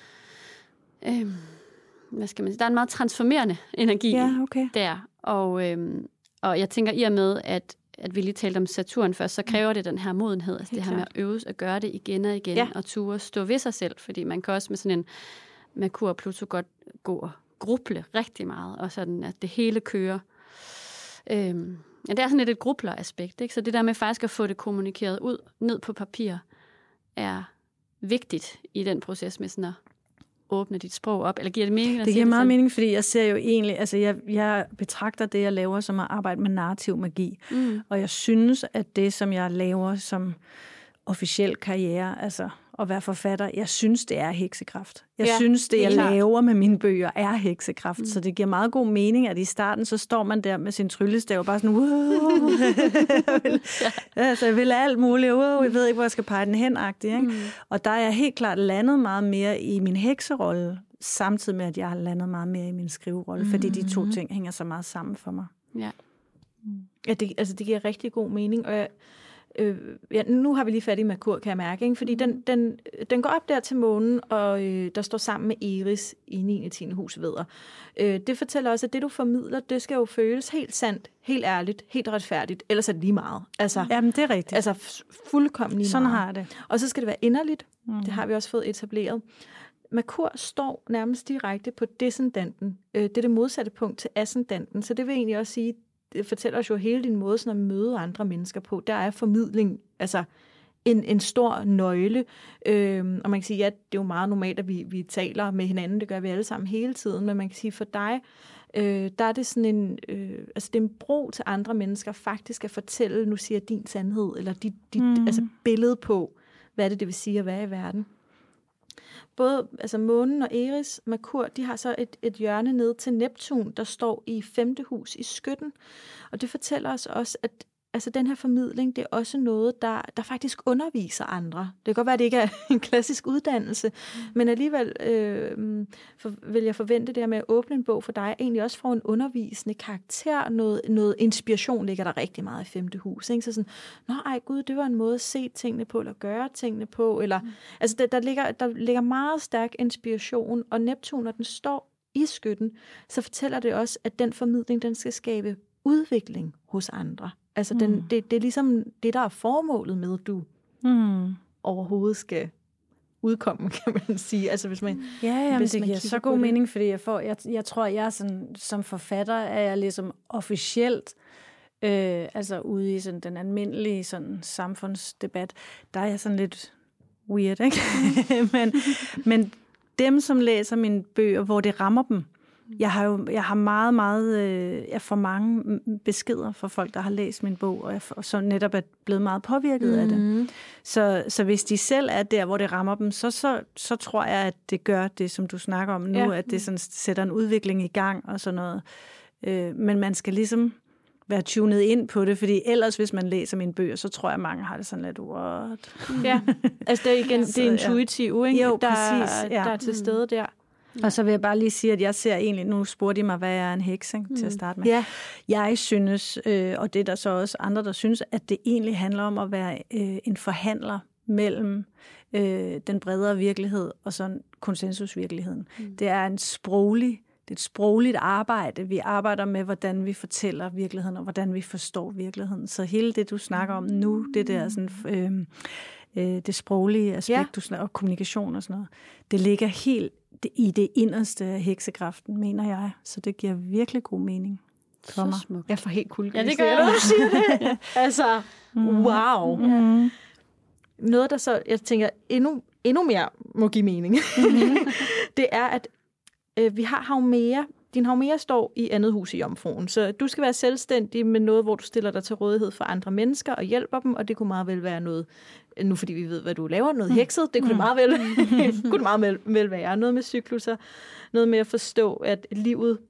Øh, øh, hvad skal man sige? Der er en meget transformerende energi ja, okay. der. Og, øhm, og jeg tænker, i og med, at, at vi lige talte om Saturn først, så kræver det den her modenhed. Altså det her med at øve at gøre det igen og igen, ja. og ture stå ved sig selv. Fordi man kan også med sådan en Merkur og Pluto godt gå og gruble rigtig meget, og sådan, at det hele kører. Øhm, ja, det er sådan lidt et grubleraspekt, ikke? Så det der med faktisk at få det kommunikeret ud, ned på papir, er vigtigt i den proces med sådan at åbne dit sprog op, eller giver det mening? Det giver meget sådan? mening, fordi jeg ser jo egentlig, altså jeg, jeg betragter det, jeg laver, som at arbejde med narrativ magi, mm. og jeg synes, at det, som jeg laver som officiel karriere, altså at være forfatter, jeg synes, det er heksekraft. Jeg ja, synes, det, jeg klart. laver med mine bøger, er heksekraft, mm. så det giver meget god mening, at i starten, så står man der med sin tryllestav, bare sådan, wow, jeg vil, ja. altså, jeg vil alt muligt, wow, jeg ved ikke, hvor jeg skal pege den hen-agtigt, ikke? Mm. Og der er jeg helt klart landet meget mere i min hekserolle, samtidig med, at jeg har landet meget mere i min skriverolle, mm. fordi de to ting hænger så meget sammen for mig. Ja, ja det, altså, det giver rigtig god mening, og jeg Øh, ja, nu har vi lige fat i Merkur, kan jeg mærke, ikke? Fordi den, den, den går op der til månen, og øh, der står sammen med Eris i niende og tiende hus Vædder. Øh, det fortæller også, at det, du formidler, det skal jo føles helt sandt, helt ærligt, helt retfærdigt, ellers er det lige meget. Altså, Jamen, det er rigtigt. Altså fuldkommen lige Sådan meget. har jeg det. Og så skal det være inderligt. Mm. Det har vi også fået etableret. Merkur står nærmest direkte på descendanten. Øh, det er det modsatte punkt til ascendanten, så det vil egentlig også sige, det fortæller os jo hele din måde sådan at møde andre mennesker på. Der er formidling, altså en, en stor nøgle. Øhm, og man kan sige, ja, det er jo meget normalt, at vi, vi taler med hinanden. Det gør vi alle sammen hele tiden. Men man kan sige, for dig, øh, der er det sådan en, øh, altså det er en bro til andre mennesker faktisk at fortælle, nu siger din sandhed, eller dit, dit mm. altså billede på, hvad det, det vil sige at være i verden. Både altså månen og Eris, Merkur, de har så et, et hjørne ned til Neptun, der står i femte hus i Skytten. Og det fortæller os også, at altså, den her formidling, det er også noget, der, der faktisk underviser andre. Det kan godt være, at det ikke er en klassisk uddannelse, mm. men alligevel øh, for, vil jeg forvente det her med at åbne en bog for dig, egentlig også får en undervisende karakter, noget, noget inspiration ligger der rigtig meget i femte hus. Ikke? Så sådan, nå ej gud, det var en måde at se tingene på, eller gøre tingene på, eller, mm. altså der, der, ligger, der ligger meget stærk inspiration, og Neptun, når den står i Skytten, så fortæller det også, at den formidling, den skal skabe udvikling hos andre. Altså, den, mm. det, det er ligesom det, der er formålet med, at du mm. overhovedet skal udkomme, kan man sige. Altså, hvis man, ja, jamen, hvis det man giver så god mening, fordi jeg, får, jeg, jeg tror, at jeg sådan, som forfatter er jeg ligesom officielt, øh, altså ude i sådan, den almindelige sådan, samfundsdebat, der er jeg sådan lidt weird, ikke? men, men dem, som læser mine bøger, hvor det rammer dem, Jeg har jo jeg har meget, meget, øh, jeg får mange beskeder fra folk, der har læst min bog, og jeg får, så netop er blevet meget påvirket mm. af det. Så, så hvis de selv er der, hvor det rammer dem, så, så, så tror jeg, at det gør det, som du snakker om nu, ja. At det sådan sætter en udvikling i gang og sådan noget. Øh, men man skal ligesom være tunet ind på det, fordi ellers, hvis man læser mine bøger, så tror jeg, mange har det sådan lidt, what? Ja, altså det er igen, det er intuitivt, ikke? Jo, der, præcis. Ja. Der er til stede der. Og så vil jeg bare lige sige, at jeg ser egentlig, nu spurgte de mig, hvad er en heks, ikke, til at starte med. Ja. Jeg synes, øh, og det er der så også andre, der synes, at det egentlig handler om at være øh, en forhandler mellem øh, den bredere virkelighed og sådan konsensusvirkeligheden. Mm. Det er en sproglig, det er et sprogligt arbejde. Vi arbejder med, hvordan vi fortæller virkeligheden, og hvordan vi forstår virkeligheden. Så hele det, du snakker om nu, det der sådan... Øh, øh, det sproglige aspekt, ja. Du snakker, og kommunikation og sådan noget, det ligger helt i det inderste af heksekraften, mener jeg. Så det giver virkelig god mening for mig. Smukt. Jeg får helt cool. Ja, det gør jeg. Du siger det. Ja. Altså, mm. wow. Mm. Noget, der så, jeg tænker, endnu, endnu mere må give mening, mm-hmm. det er, at øh, vi har Haumea. Din Haumea står i andet hus i Jomfruen, så du skal være selvstændig med noget, hvor du stiller dig til rådighed for andre mennesker og hjælper dem, og det kunne meget vel være noget, nu fordi vi ved, hvad du laver, noget hekset, det kunne det meget vel, kunne det meget vel, vel være. Noget med cykluser, noget med at forstå, at livet,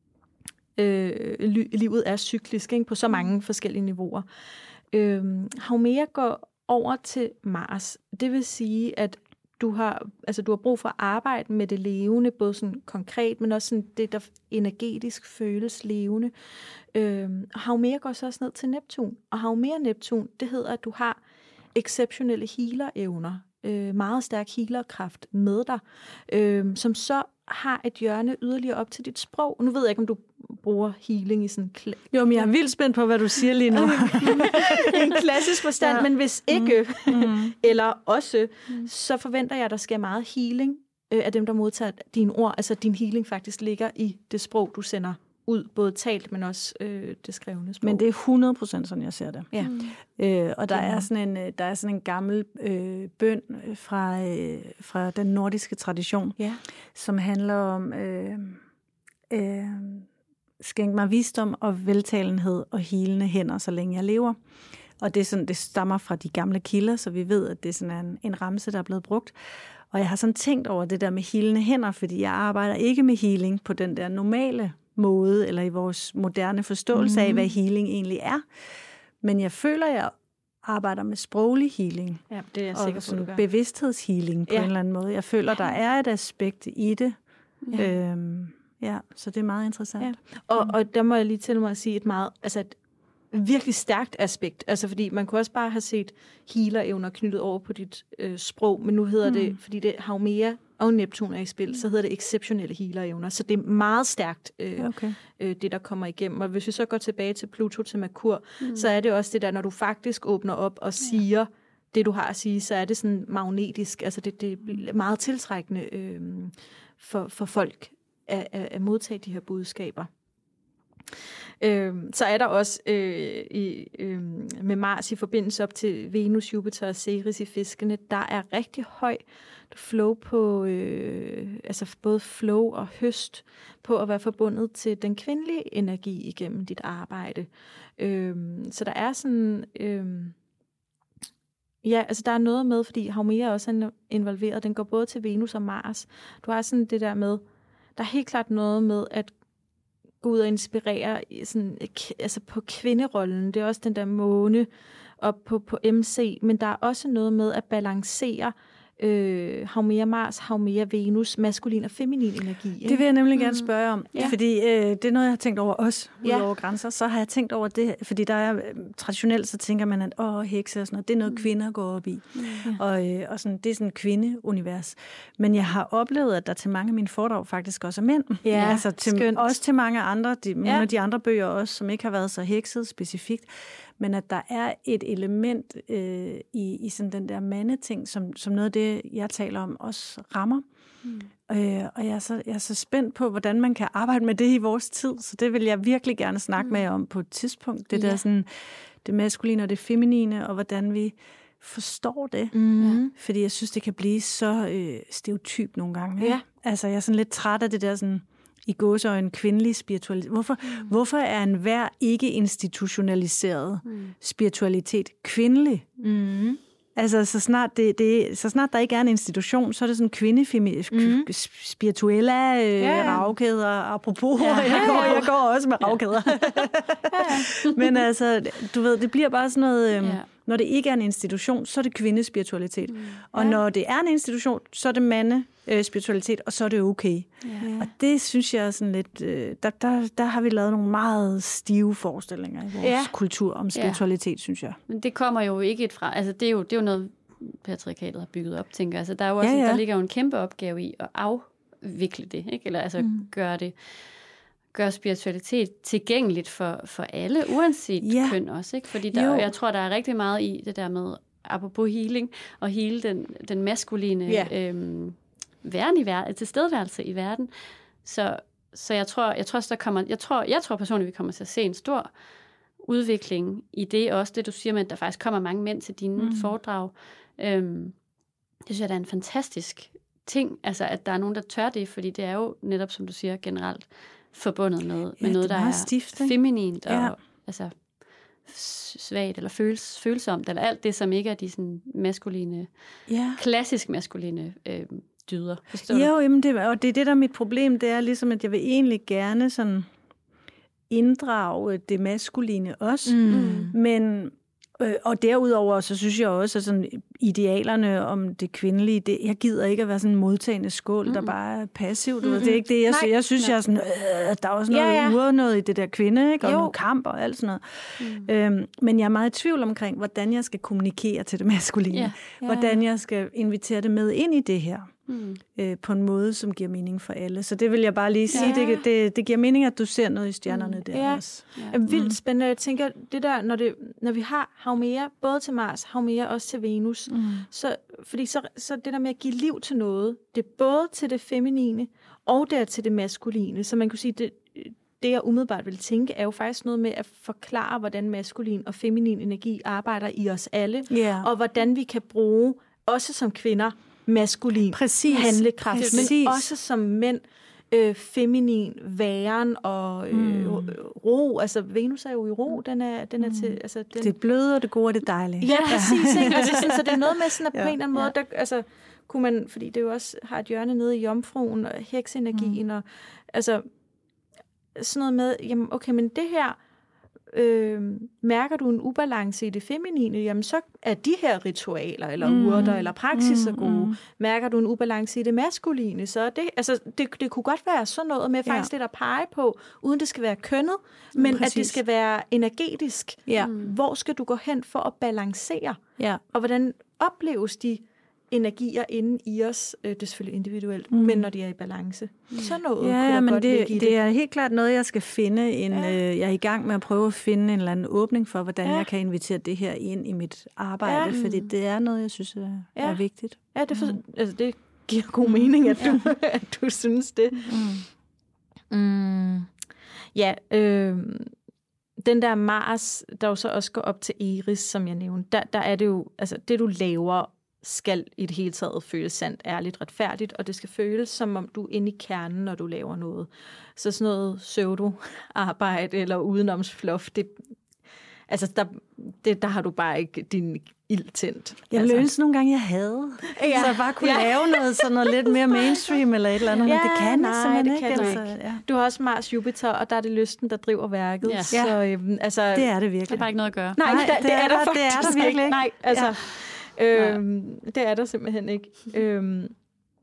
øh, livet er cyklisk, ikke, på så mange forskellige niveauer. Øh, Haumea går over til Mars. Det vil sige, at Du har, altså, du har brug for at arbejde med det levende, både sådan konkret, men også sådan det, der energetisk føles levende. Øhm, Haumea går så også ned til Neptun. Og Haumea Neptun, det hedder, at du har exceptionelle healer-evner, øh, meget stærk healerkraft med dig, øh, som så har et hjørne yderligere op til dit sprog. Nu ved jeg ikke, om du bruger healing i sådan... Kla- jo, men jeg er vildt spændt på, hvad du siger lige nu. en klassisk forstand, ja. Men hvis ikke, mm. Mm. eller også, mm. så forventer jeg, at der skal meget healing øh, af dem, der modtager dine ord. Altså, din healing faktisk ligger i det sprog, du sender ud, både talt, men også øh, det skrevne sprog. Men det er hundrede procent sådan, jeg ser det. Ja. Mm. Øh, og der er, sådan en, der er sådan en gammel øh, bøn fra, øh, fra den nordiske tradition, ja. Som handler om... Øh, øh, skænk mig visdom og veltalenhed og hilende hænder, så længe jeg lever. Og det, er sådan, det stammer fra de gamle kilder, så vi ved, at det er sådan en, en ramse, der er blevet brugt. Og jeg har sådan tænkt over det der med hilende hænder, fordi jeg arbejder ikke med healing på den der normale måde, eller i vores moderne forståelse mm-hmm. af, hvad healing egentlig er. Men jeg føler, at jeg arbejder med sproglig healing. Ja, det er jeg og sikker på, sådan du gør. bevidsthedshealing på ja. En eller anden måde. Jeg føler, der er et aspekt i det. Ja. Øhm, Ja, så det er meget interessant. Ja. Og, og der må jeg lige til mig at sige et meget, altså et virkelig stærkt aspekt. Altså, fordi man kunne også bare have set healer-evner knyttet over på dit øh, sprog, men nu hedder mm. det, fordi det Haumea og Neptun er i spil, så hedder det exceptionelle healer-evner. Så det er meget stærkt, øh, okay. øh, det der kommer igennem. Og hvis vi så går tilbage til Pluto, til Merkur, mm. så er det også det der, når du faktisk åbner op og siger ja. det, du har at sige, så er det sådan magnetisk. Altså, det, det er meget tiltrækkende øh, for, for folk at, at, at modtage de her budskaber. Øh, så er der også øh, i, øh, med Mars i forbindelse op til Venus, Jupiter og Ceres i fiskene, der er rigtig høj flow på, øh, altså både flow og høst, på at være forbundet til den kvindelige energi igennem dit arbejde. Øh, så der er sådan, øh, ja, altså der er noget med, fordi Haumea også er involveret, den går både til Venus og Mars. Du har sådan det der med, der er helt klart noget med at gå ud og inspirere sådan, altså på kvinderollen. Det er også den der måne op på, på M C, men der er også noget med at balancere øh, Haumea Mars, Haumea Venus, maskulin og feminin energi. Ikke? Det vil jeg nemlig gerne spørge om, ja. fordi øh, det er noget, jeg har tænkt over også, ud ja. over grænser. Så har jeg tænkt over det, fordi der er traditionelt, så tænker man, at åh, hekse og sådan noget, det er noget, kvinder går op i. Mm. Og, øh, og sådan, det er sådan et kvindeunivers. Men jeg har oplevet, at der til mange af mine foredrag faktisk også er mænd. Ja, altså til, også til mange andre, de, nogle ja. af de andre bøger også, som ikke har været så hekset specifikt. Men at der er et element øh, i, i sådan den der mandeting, som, som noget af det, jeg taler om, også rammer. Mm. Øh, og jeg er, så, jeg er så spændt på, hvordan man kan arbejde med det i vores tid. Så det vil jeg virkelig gerne snakke mm. med om på et tidspunkt. Det ja. der sådan, det maskuline og det feminine, og hvordan vi forstår det. Mm. Fordi jeg synes, det kan blive så øh, stereotyp nogle gange. Ja. Altså, jeg er sådan lidt træt af det der sådan, i gåseøjne kvindelig spiritualitet. Hvorfor, mm. hvorfor er en hver ikke institutionaliseret mm. spiritualitet kvindelig? Mm. Altså, så snart, det, det, så snart der ikke er en institution, så er det sådan kvindefemi- mm. spirituelle øh, ja. ravkæder. Apropos, ja. jeg, går, jeg går også med ravkæder. ja. Men altså, du ved, det bliver bare sådan noget... Øh, ja. Når det ikke er en institution, så er det kvindespiritualitet. Mm. Og ja. når det er en institution, så er det mandespiritualitet, og så er det okay. Ja. Og det synes jeg er sådan lidt... Øh, der, der, der har vi lavet nogle meget stive forestillinger i vores ja. kultur om spiritualitet, ja. synes jeg. Men det kommer jo ikke et fra... Altså, det er jo, det er jo noget, patriarkatet har bygget op, tænker jeg. Altså, der er jo også, ja, ja. der ligger jo en kæmpe opgave i at afvikle det, ikke? Eller altså mm. gøre det... gør spiritualitet tilgængeligt for, for alle, uanset ja. køn også. Ikke? Fordi der, jeg tror, der er rigtig meget i det der med, apropos healing, og hele den, den maskuline ja. øhm, væren i verden, tilstedeværelse i verden. Så, så jeg tror, jeg tror, der kommer, jeg tror, jeg tror personligt, vi kommer til at se en stor udvikling i det også. Det, du siger med, at der faktisk kommer mange mænd til dine mm. foredrag. Øhm, det synes jeg, der er en fantastisk ting, altså at der er nogen, der tør det, fordi det er jo netop, som du siger, generelt forbundet med, med ja, noget, der er stift, feminint og ja. altså, svagt eller føles, følsomt, eller alt det, som ikke er de sådan, maskuline, ja. klassisk maskuline øh, dyder. Forstår jo, jamen det, og det er det, der er mit problem, det er ligesom, at jeg vil egentlig gerne sådan inddrage det maskuline også, mm. men og derudover, så synes jeg også, at sådan idealerne om det kvindelige, det, jeg gider ikke at være sådan en modtagende skål, mm. der bare er passivt. Mm-hmm. Det er ikke det, jeg, jeg synes, jeg er sådan, øh, der er også noget ja, ja. ur, noget i det der kvinde, ikke? Og jo. noget kamp og alt sådan noget. Mm. Øhm, men jeg er meget i tvivl omkring, hvordan jeg skal kommunikere til det maskuline. Ja. Ja. Hvordan jeg skal invitere det med ind i det her. Mm. Øh, på en måde, som giver mening for alle. Så det vil jeg bare lige sige. Ja. Det, det, det giver mening, at du ser noget i stjernerne mm. der ja. også. Ja. Mm. Vildt spændende. Jeg tænker, det der, når, det, når vi har Haumea, både til Mars, Haumea også til Venus, mm. så, fordi så, så det der med at give liv til noget, det er både til det feminine, og der til det maskuline. Så man kan sige, det, det jeg umiddelbart vil tænke, er jo faktisk noget med at forklare, hvordan maskulin og feminin energi arbejder i os alle, yeah. og hvordan vi kan bruge, også som kvinder, maskulin Præcis. handlekraft, Præcis. men også som mænd, øh, feminin væren og øh, mm. ro. Altså, Venus er jo i ro, den er, den er til... Altså, den... Det bløde og det gode og det dejlige. Ja, præcis. Ikke? Altså, sådan, så det er noget med sådan, at ja. på en eller anden måde, der, altså, kunne man, fordi det jo også har et hjørne nede i jomfruen og heksenergien, mm. og altså, sådan noget med, jamen, okay, men det her øh, mærker du en ubalance i det feminine, jamen så er de her ritualer, eller mm. urter, eller praksiser gode. Mm. Mærker du en ubalance i det maskuline, så er det, altså det, det kunne godt være sådan noget med faktisk ja. lidt at pege på, uden det skal være kønnet, men Præcis. at det skal være energetisk. Ja. Hvor skal du gå hen for at balancere? Ja. Og hvordan opleves de energier inde i os, øh, det er selvfølgelig individuelt, mm. men når de er i balance. Mm. Så noget ja, kunne jeg men godt det, det. det er helt klart noget, jeg skal finde. En, ja. øh, jeg er i gang med at prøve at finde en eller anden åbning for, hvordan ja. jeg kan invitere det her ind i mit arbejde, ja. fordi det er noget, jeg synes er, ja. er vigtigt. Ja, det, for, mm. altså, det giver god mening, at du, ja. at du synes det. Mm. Mm. Ja, øh, den der Mars, der jo så også går op til Eris, som jeg nævnte, der, der er det jo, altså det du laver, skal i det hele taget føles sandt, ærligt, retfærdigt, og det skal føles, som om du er inde i kernen, når du laver noget. Så sådan noget pseudo-arbejde eller udenomsfluff, det, altså der, det, der har du bare ikke din ild tændt. Jeg ville altså. ønske nogle gange, jeg havde. Ja. Så jeg bare kunne ja. lave noget, sådan noget lidt mere mainstream eller et eller andet, ja, men det kan nej, jeg simpelthen det ikke. Kan altså, ikke. Ja. Du har også Mars Jupiter, og der er det lysten, der driver værket. Ja. Så, øhm, altså, det er det virkelig. Der er bare ikke noget at gøre. Nej, nej der, det, det, er der, der faktisk det er der virkelig ikke. Nej, altså... Ja. Øhm, det er der simpelthen ikke. øhm,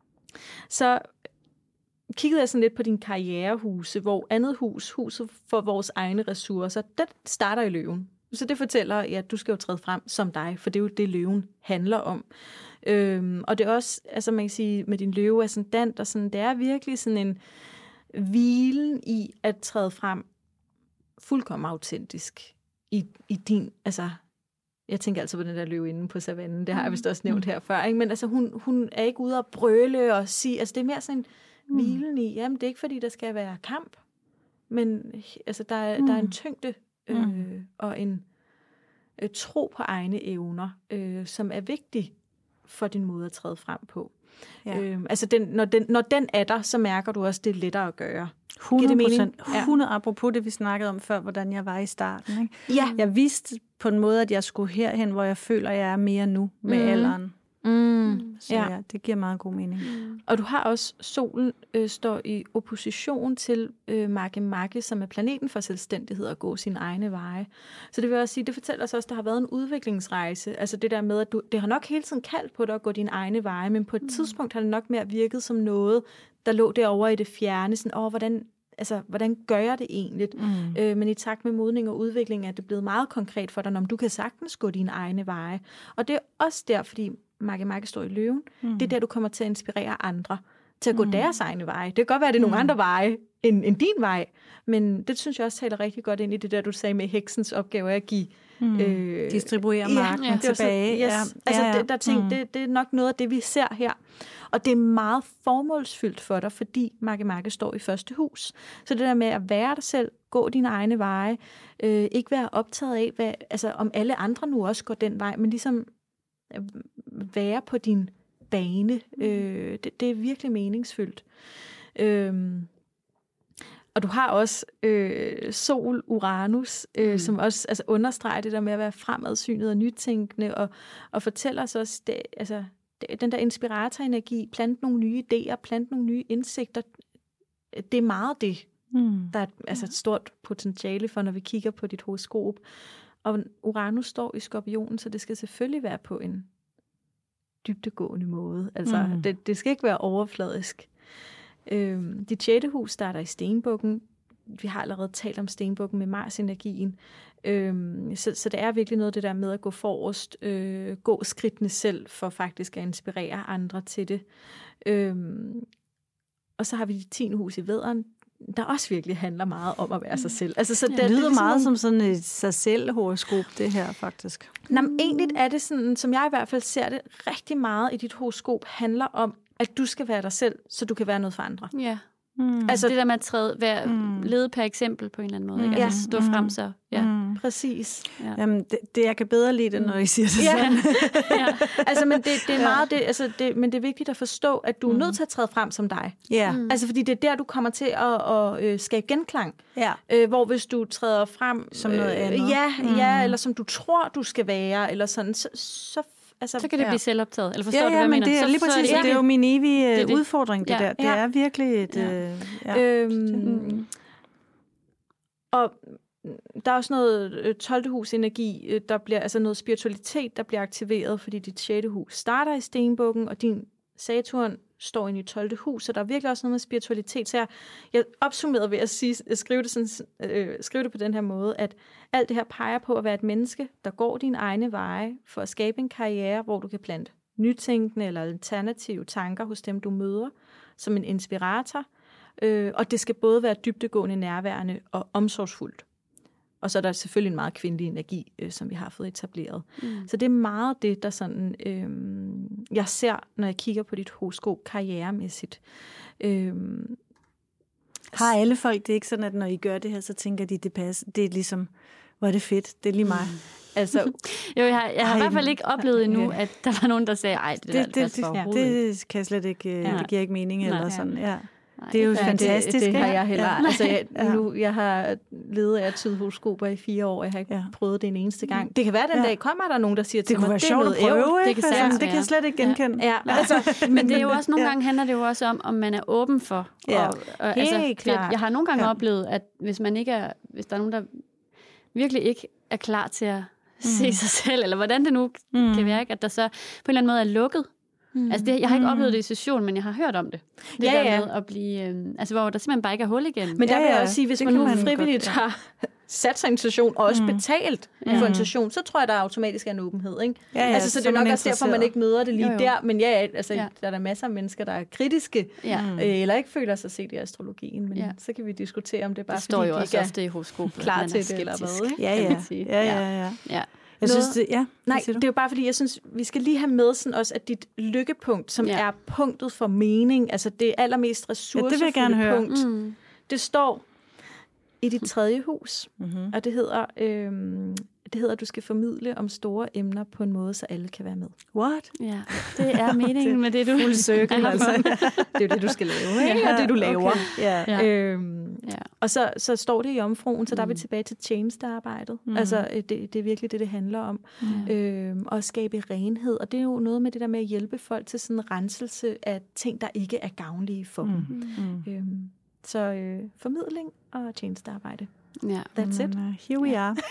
så kiggede jeg sådan lidt på din karrierehuse, hvor andet hus, huset for vores egne ressourcer, det starter i Løven. Så det fortæller, at ja, du skal jo træde frem som dig, for det er jo det, Løven handler om. Øhm, og det er også, altså man kan sige, med din løve ascendant, og sådan, det er virkelig sådan en hvilen i at træde frem fuldkommen autentisk i, i din, altså jeg tænker altså på den der løve inde på savannen, det har jeg vist også nævnt her før, ikke? Men altså hun, hun er ikke ude at brøle og sige, altså det er mere sådan en mm. hvilen i, jamen det er ikke fordi, der skal være kamp, men altså der er, mm. der er en tyngde øh, mm. og en øh, tro på egne evner, øh, som er vigtig for din måde at træde frem på. Ja. Øh, altså den, når, den, når den er der, så mærker du også, det er lettere at gøre. hundrede procent. hundrede apropos det, vi snakkede om før, hvordan jeg var i starten. Ikke? Ja. Jeg vidste på en måde, at jeg skulle herhen, hvor jeg føler, at jeg er mere nu med mm. alderen. Mm. Så ja. ja, det giver meget god mening. Mm. Og du har også, solen øh, står i opposition til øh, Magge Magge, som er planeten for selvstændighed og gå sine egne veje. Så det vil også sige, det fortæller os også, at der har været en udviklingsrejse. Altså det der med, at du, det har nok hele tiden kaldt på dig at gå dine egne veje, men på et mm. tidspunkt har det nok mere virket som noget, der lå derovre i det fjerne. Sådan, åh, hvordan... Altså, hvordan gør jeg det egentlig? Mm. Øh, men i takt med modning og udvikling er det blevet meget konkret for dig, om du kan sagtens gå dine egne veje. Og det er også der, fordi Magge Magge står i Løven, mm. det er der, du kommer til at inspirere andre til at gå mm. deres egne veje. Det kan godt være, at det er nogle mm. andre veje end, end din vej, men det synes jeg også taler rigtig godt ind i det der, du sagde med heksens opgave at give mm. øh, distribuere magten ja, ja, tilbage. Yes. Ja. Altså, ja, ja. Det, der ting, mm. det, det er nok noget af det, vi ser her. Og det er meget formålsfyldt for dig, fordi Magge Magge står i første hus. Så det der med at være dig selv, gå dine egne veje, øh, ikke være optaget af, hvad, altså, om alle andre nu også går den vej, men ligesom være på din bane. Øh, det, det er virkelig meningsfyldt. Øh, og du har også øh, Sol Uranus, øh, mm. som også altså, understreger det der med at være fremadsynet og nytænkende, og, og fortæller os også, det, altså, det, den der inspiratorenergi, plante nogle nye idéer, plante nogle nye indsigter, det er meget det, mm. der er altså, et stort potentiale for, når vi kigger på dit horoskop. Og Uranus står i Skorpionen, så det skal selvfølgelig være på en dybdegående måde. Altså, mm. det, det skal ikke være overfladisk. Øhm, dit sjette hus starter i Stenbukken. Vi har allerede talt om Stenbukken med Mars-energien. Øhm, så, så det er virkelig noget det der med at gå forrest, øh, gå skridtene selv, for faktisk at inspirere andre til det. Øhm, og så har vi dit tiende hus i Vædderen, der også virkelig handler meget om at være sig selv. Altså, så ja, det, det lyder det meget nogle... som sådan et sig selv-horoskop, det her faktisk. Nå, men egentlig er det sådan, som jeg i hvert fald ser det, rigtig meget i dit horoskop handler om, at du skal være dig selv, så du kan være noget for andre. Ja. Mm. Altså det der med at træde, være, mm. lede per eksempel på en eller anden måde. Mm. Ikke? Altså stå frem så. Ja. Mm. Præcis. Ja. Jamen, det, det, jeg kan bedre lide det, når I siger det ja. sådan. ja. Altså, men det, det er meget det, altså det, men det er vigtigt at forstå, at du er mm. nødt til at træde frem som dig. Ja. Mm. Altså, fordi det er der, du kommer til at, at, at skabe genklang. Ja. Øh, hvor hvis du træder frem som noget andet. Øh, ja, mm. ja, eller som du tror, du skal være, eller sådan, så, så Altså, så kan det ja. blive selvoptaget. Eller forstår ja, du, hvad ja, jeg men mener? det er så, lige præcis, så er det, det er jo min evige det, det. udfordring, det ja. der. Det ja. er virkelig et... Ja. Øh, ja. Øhm, og der er også noget tolvte hus energi, der bliver, altså noget spiritualitet, der bliver aktiveret, fordi dit sjette hus starter i stenbukken, og din Saturn står inde i tolvte hus, så der er virkelig også noget med spiritualitet. Så jeg, jeg opsummerede ved at sige, skrive, det sådan, øh, skrive det på den her måde, at alt det her peger på at være et menneske, der går dine egne veje for at skabe en karriere, hvor du kan plante nytænkende eller alternative tanker hos dem, du møder, som en inspirator. Øh, og det skal både være dybdegående, nærværende og omsorgsfuldt. Og så er der selvfølgelig en meget kvindelig energi, øh, som vi har fået etableret. Mm. Så det er meget det, der sådan, øh, jeg ser, når jeg kigger på dit horoskop karrieremæssigt. Øh, har alle folk det ikke sådan, at når I gør det her, så tænker de, det passer? Det er ligesom, hvor er det fedt, det er lige mig. Mm. Altså, jo, jeg har, jeg har i hvert fald ikke oplevet endnu, at der var nogen, der sagde, ej, det, det der det, det, det, ja, det kan slet ikke, ja. Det giver ikke mening, eller Nej, sådan, ja. Nej, det er jo ja, fantastisk. Det, det har jeg heller. Ja. Altså, jeg, nu, jeg har ledet af tyve horoskoper i fire år. Jeg har ikke ja. prøvet det en eneste gang. Det kan være, den ja. dag kommer der nogen, der siger det til mig, det kunne være sjovt at prøve. Det kan, ja, det kan jeg slet ikke genkende. Ja. Ja. Altså, men det er jo også, nogle gange handler det jo også om, om man er åben for. Ja. Og, og, altså, klart. Jeg har nogle gange ja. oplevet, at hvis man ikke er, hvis der er nogen, der virkelig ikke er klar til at mm. se sig selv, eller hvordan det nu mm. kan være, at der så på en eller anden måde er lukket. Mm. Altså det, jeg har ikke oplevet det i session, men jeg har hørt om det. Det ja, der ja. med at blive, øh, altså hvor der simpelthen bare ikke er hul igen. Men der ja, vil jeg ja. også sige, hvis det man nu man frivilligt godt, ja. har sat sig en session, og også mm. betalt ja. for en session, så tror jeg, der automatisk er en åbenhed. Ikke? Ja, ja, altså, så det er nok også derfor, man ikke møder det lige jo, jo. der. Men ja, altså, ja. der er der masser af mennesker, der er kritiske, ja. øh, eller ikke føler sig set i astrologien. Men ja. så kan vi diskutere, om det er bare det står fordi, jo de også ikke ofte i horoskopet, klar til det, eller hvad. Ja, ja. Ja, ja, ja. ja. Jeg synes, det, ja. Nej, det er jo bare fordi, jeg synes, vi skal lige have med sådan også, at dit lykkepunkt, som ja. er punktet for mening, altså det allermest ressourcefulde ja, punkt, mm. det står i dit tredje hus, mm-hmm. og det hedder, øhm, det hedder, at du skal formidle om store emner på en måde, så alle kan være med. What? Ja, det er meningen med det, du... Full circle, altså. Det er jo det, du skal lave, ikke? Ja, og det, du laver. Okay. Ja. Øhm, ja. Og så, så står det i omfruen, så der er vi tilbage til tjenestearbejdet. Mm. Altså, det, det er virkelig det, det handler om. Mm. Øhm, og at skabe renhed. Og det er jo noget med det der med at hjælpe folk til sådan en renselse af ting, der ikke er gavnlige for dem. Mm. Mm. Øhm, så øh, formidling og tjenestearbejde. Ja. That's it. Uh, here we are.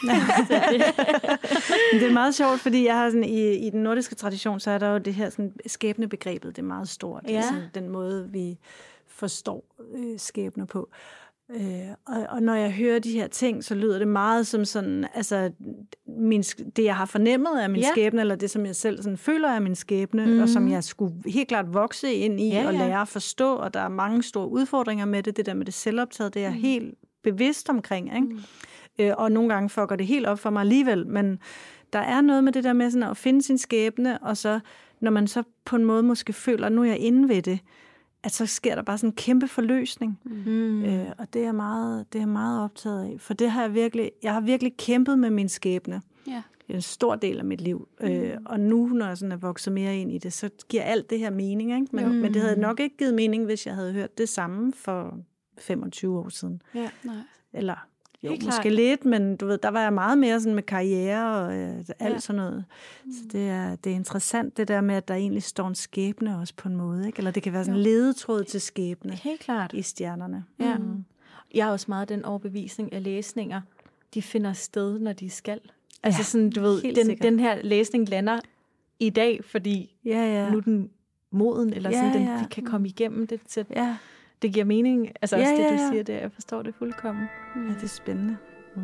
Det er meget sjovt, fordi jeg har sådan, i, i den nordiske tradition, så er der jo det her sådan, skæbnebegrebet, det er meget stort. Ja. Det er sådan, den måde, vi forstår øh, skæbner på. Øh, og, og når jeg hører de her ting, så lyder det meget som sådan, altså min, det jeg har fornemmet af min ja. skæbne, eller det som jeg selv sådan føler af min skæbne, mm. og som jeg skulle helt klart vokse ind i, ja, og lære at forstå, og der er mange store udfordringer med det, det der med det selvoptaget, det er mm. helt bevidst omkring, ikke? Mm. Øh, og nogle gange fucker det helt op for mig alligevel, men der er noget med det der med sådan at finde sin skæbne, og så når man så på en måde måske føler, at nu er jeg inde ved det, at så sker der bare sådan en kæmpe forløsning. Mm. Øh, og det er, meget, det er jeg meget optaget af. For det har jeg virkelig, jeg har virkelig kæmpet med min skæbne. Yeah. Det er en stor del af mit liv. Mm. Øh, og nu, når jeg sådan er vokset mere ind i det, så giver alt det her mening. Ikke? Men, mm. men det havde nok ikke givet mening, hvis jeg havde hørt det samme for femogtyve år siden. Ja. Nej. Eller jo, måske klart. Lidt, men du ved, der var jeg meget mere sådan med karriere og øh, alt ja. sådan noget. Mm. Så det er, det er interessant, det der med, at der egentlig står en skæbne også på en måde. Ikke? Eller det kan være sådan en ledetråd til skæbne. Helt klart. I stjernerne. Ja. Mm. Jeg har også meget den overbevisning af læsninger, de finder sted, når de skal. Altså ja, sådan, du ved, den, den her læsning lander i dag, fordi ja, ja. nu er den moden, eller sådan, ja, ja. den kan komme igennem det. Så ja. Det giver mening, altså ja, også det, du ja, ja. siger, det, jeg forstår det fuldkommen. Ja, det er spændende. Mm.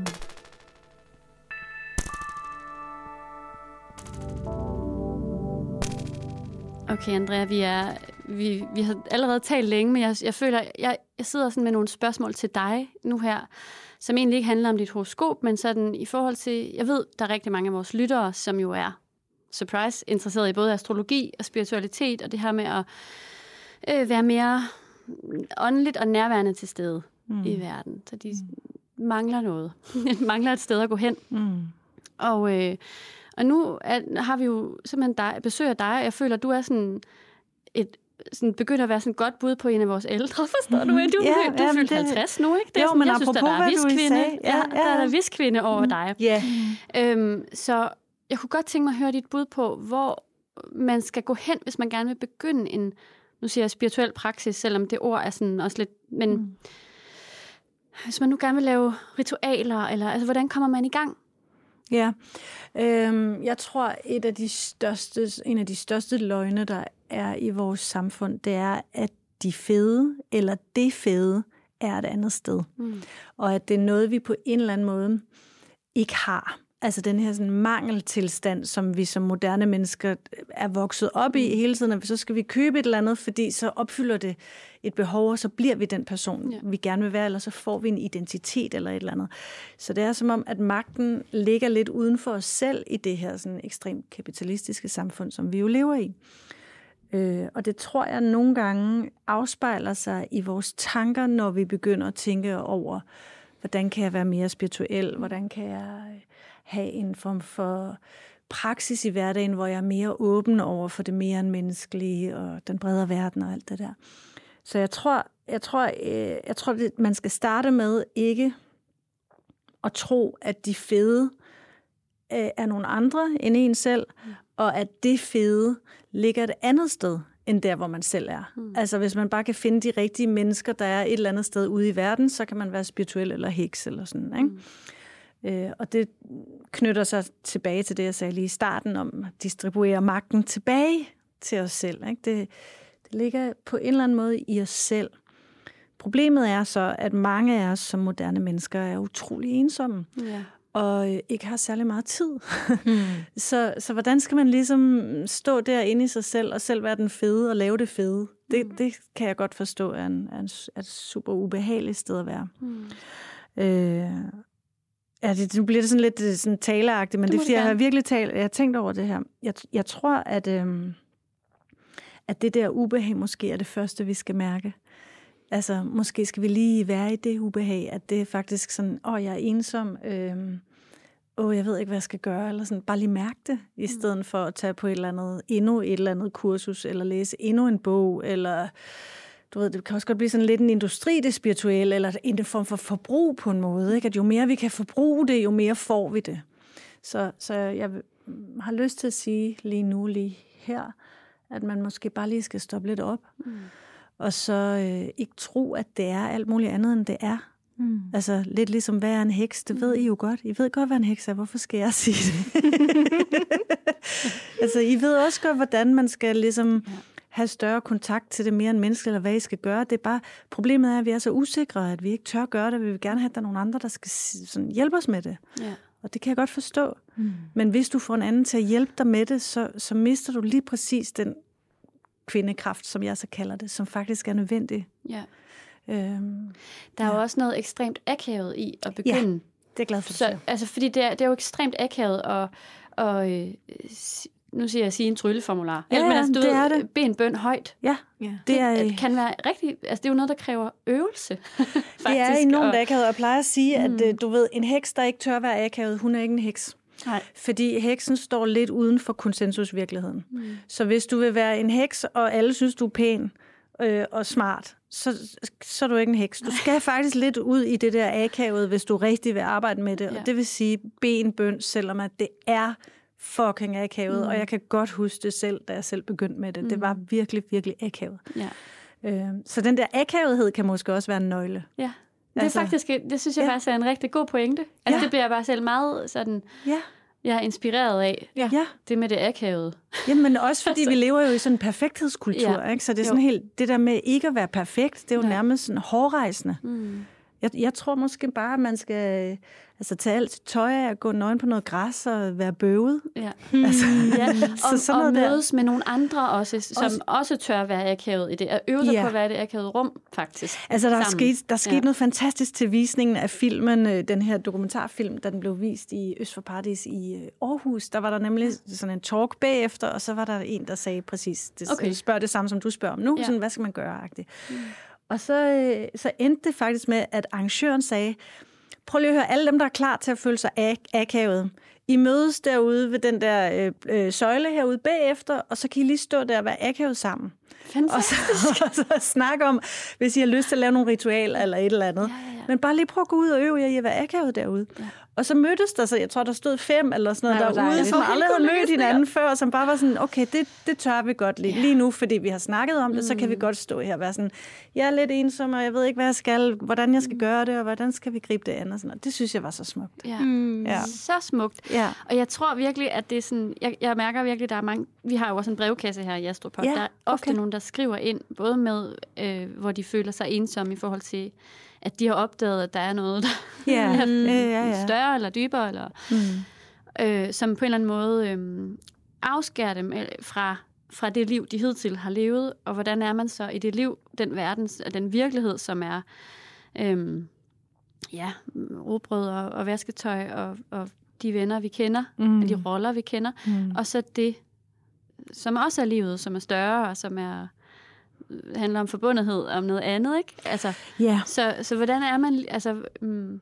Okay, Andrea, vi, er, vi, vi har allerede talt længe, men jeg, jeg føler, jeg, jeg sidder sådan med nogle spørgsmål til dig nu her, som egentlig ikke handler om dit horoskop, men sådan i forhold til, jeg ved, der er rigtig mange af vores lyttere, som jo er, surprise, interesseret i både astrologi og spiritualitet, og det her med at øh, være mere åndeligt og nærværende til stede mm. i verden. Så de mm. mangler noget. De mangler et sted at gå hen. Mm. Og, øh, og nu er, har vi jo simpelthen dig, besøg af dig, og jeg føler, at du er sådan et sådan begynder at være sådan et godt bud på en af vores ældre, forstår du? Du, ja, du, du er fyldt halvtreds nu, ikke? Det er jo, sådan, men jeg synes, apropos, der er viskvinde. Ja, ja, ja. Der er der viskvinde over mm. dig. Yeah. Øhm, så jeg kunne godt tænke mig at høre dit bud på, hvor man skal gå hen, hvis man gerne vil begynde en, nu siger jeg spirituel praksis, selvom det ord er sådan også lidt, men mm. Hvis man nu gerne vil lave ritualer, eller altså, hvordan kommer man i gang? Ja, øhm, jeg tror, et af de største, en af de største løgne, der er i vores samfund, det er, at de fede, eller det fede, er et andet sted. Mm. Og at det er noget, vi på en eller anden måde ikke har. Altså den her sådan mangeltilstand, som vi som moderne mennesker er vokset op i hele tiden, og så skal vi købe et eller andet, fordi så opfylder det et behov, og så bliver vi den person, ja. vi gerne vil være, eller så får vi en identitet eller et eller andet. Så det er som om, at magten ligger lidt uden for os selv i det her sådan ekstremt kapitalistiske samfund, som vi jo lever i. Øh, og det tror jeg nogle gange afspejler sig i vores tanker, når vi begynder at tænke over, hvordan kan jeg være mere spirituel, hvordan kan jeg have en form for praksis i hverdagen, hvor jeg er mere åben over for det mere end menneskelige og den bredere verden og alt det der. Så jeg tror, jeg tror, jeg tror, at man skal starte med ikke at tro, at de fede er nogle andre end en selv, mm. og at det fede ligger et andet sted end der, hvor man selv er. Mm. Altså, hvis man bare kan finde de rigtige mennesker, der er et eller andet sted ude i verden, så kan man være spirituel eller heks eller sådan, ikke? Mm. Øh, og det knytter sig tilbage til det, jeg sagde lige i starten, om at distribuere magten tilbage til os selv, ikke? Det, det ligger på en eller anden måde i os selv. Problemet er så, at mange af os som moderne mennesker er utrolig ensomme. Ja. Og ikke har særlig meget tid. Mm. så, så hvordan skal man ligesom stå derinde i sig selv, og selv være den fede og lave det fede? Det, mm. det kan jeg godt forstå er, en, er, en, er et super ubehageligt sted at være. Mm. Øh, ja, det, nu bliver det sådan lidt sådan taleagtigt, men det, det er fordi, jeg har virkelig talt, jeg har tænkt over det her. Jeg, jeg tror, at, øh, at det der ubehag måske er det første, vi skal mærke. Altså, måske skal vi lige være i det ubehag, at det er faktisk sådan, åh, jeg er ensom, øh, åh, jeg ved ikke, hvad jeg skal gøre, eller sådan, bare lige mærke det, i stedet mm. for at tage på et eller andet, endnu et eller andet kursus, eller læse endnu en bog, eller, du ved, det kan også godt blive sådan lidt en industri, det spirituelle, eller en form for forbrug på en måde, ikke? At jo mere vi kan forbruge det, jo mere får vi det. Så, så jeg har lyst til at sige lige nu, lige her, at man måske bare lige skal stoppe lidt op, mm. og så øh, ikke tro, at det er alt muligt andet, end det er. Mm. Altså lidt ligesom, hvad er en heks? Det ved I jo godt. I ved godt, hvad en heks er. Hvorfor skal jeg sige det? Altså, I ved også godt, hvordan man skal ligesom have større kontakt til det mere end menneske, eller hvad I skal gøre. Det er bare, problemet er, at vi er så usikre, at vi ikke tør gøre det. Vi vil gerne have, at der er nogle andre, der skal sådan, hjælpe os med det. Ja. Og det kan jeg godt forstå. Mm. Men hvis du får en anden til at hjælpe dig med det, så, så mister du lige præcis den kvindekraft, som jeg så kalder det, som faktisk er nødvendig. Ja. Øhm, der er ja. jo også noget ekstremt akavet i at begynde. Ja, det er jeg glad for. Så, altså, fordi det er, det er jo ekstremt akavet og, og øh, nu siger jeg sige en trylleformular. Ja, men altså, du det ved, er det. Ben bøn højt. Ja, ja. Det, er, det kan være rigtig, altså det er jo noget, der kræver øvelse. Faktisk, det er enormt og, akavet, og jeg plejer at sige, mm. at du ved, en heks, der ikke tør være akavet, hun er ikke en heks. Nej. Fordi heksen står lidt uden for konsensusvirkeligheden. Mm. Så hvis du vil være en heks, og alle synes, du er pæn øh, og smart, så, så er du ikke en heks. Du skal faktisk lidt ud i det der akavet, hvis du rigtig vil arbejde med det. Ja. Og det vil sige, ben bøn, selvom at det er fucking akavet. Mm. Og jeg kan godt huske det selv, da jeg selv begyndte med det. Mm. Det var virkelig, virkelig akavet. Ja. Øh, så den der akavethed kan måske også være en nøgle. Ja. Det er altså, faktisk, det synes jeg ja. faktisk er en rigtig god pointe. Altså, ja. det bliver jeg bare selv meget sådan, ja. jeg er inspireret af. Ja. Det med det akavede. Jamen også fordi altså, vi lever jo i sådan en perfekthedskultur, ja. ikke? Så det er sådan jo. helt, det der med ikke at være perfekt, det er jo ja. nærmest sådan hårrejsende. Mm. Jeg, jeg tror måske bare, at man skal altså, tage alt tøj af og gå nøgen på noget græs og være bøvet. Ja. Altså, ja. Og, så og mødes der. med nogle andre også, som også, også tør være akavet i det. Og øve sig ja. på at være det akavede rum, faktisk. Altså, der er sket, der er sket ja. noget fantastisk til visningen af filmen, den her dokumentarfilm, da den blev vist i Øst for Paradis i Aarhus. Der var der nemlig sådan en talk bagefter, og så var der en, der sagde præcis, det, okay. spørger det samme, som du spørger om nu. Ja. Sådan, hvad skal man gøre? Mm. Og så, så endte det faktisk med, at arrangøren sagde, prøv lige at høre, alle dem, der er klar til at føle sig ak- akavet, I mødes derude ved den der øh, øh, søjle herude bagefter, og så kan I lige stå der og være akavet sammen. Fantastisk. Og så, og så snakke om, hvis I har lyst til at lave nogle ritualer eller et eller andet. Ja, ja, ja. Men bare lige prøv at gå ud og øve jer i at være akavet derude. Ja. Og så mødtes der, så jeg tror, der stod fem eller sådan noget Nej, derude, som okay, aldrig havde mødt hinanden før, som bare var sådan, okay, det, det tør vi godt lige. Ja. Lige nu, fordi vi har snakket om det, mm. så kan vi godt stå her og være sådan, jeg er lidt ensom, og jeg ved ikke, hvad jeg skal, hvordan jeg skal gøre det, og hvordan skal vi gribe det an og sådan noget. Det synes jeg var så smukt. Ja, mm. ja. Så smukt. Ja. Og jeg tror virkelig, at det er sådan, jeg, jeg mærker virkelig, der er mange, vi har jo også en brevkasse her i Astropod, ja, der er ofte okay. nogen, der skriver ind, både med, øh, hvor de føler sig ensomme i forhold til, at de har opdaget, at der er noget, der yeah. er mm. ja, ja. større eller dybere, eller, mm. øh, som på en eller anden måde øh, afskærer dem fra, fra det liv, de hidtil har levet, og hvordan er man så i det liv, den verden, den virkelighed, som er øh, ja, rugbrød og, og vasketøj, og, og de venner, vi kender, mm. og de roller, vi kender, mm. og så det, som også er livet, som er større, og som er handler om forbundethed, om noget andet, ikke? Altså, yeah. så, så hvordan er man, altså... Mm,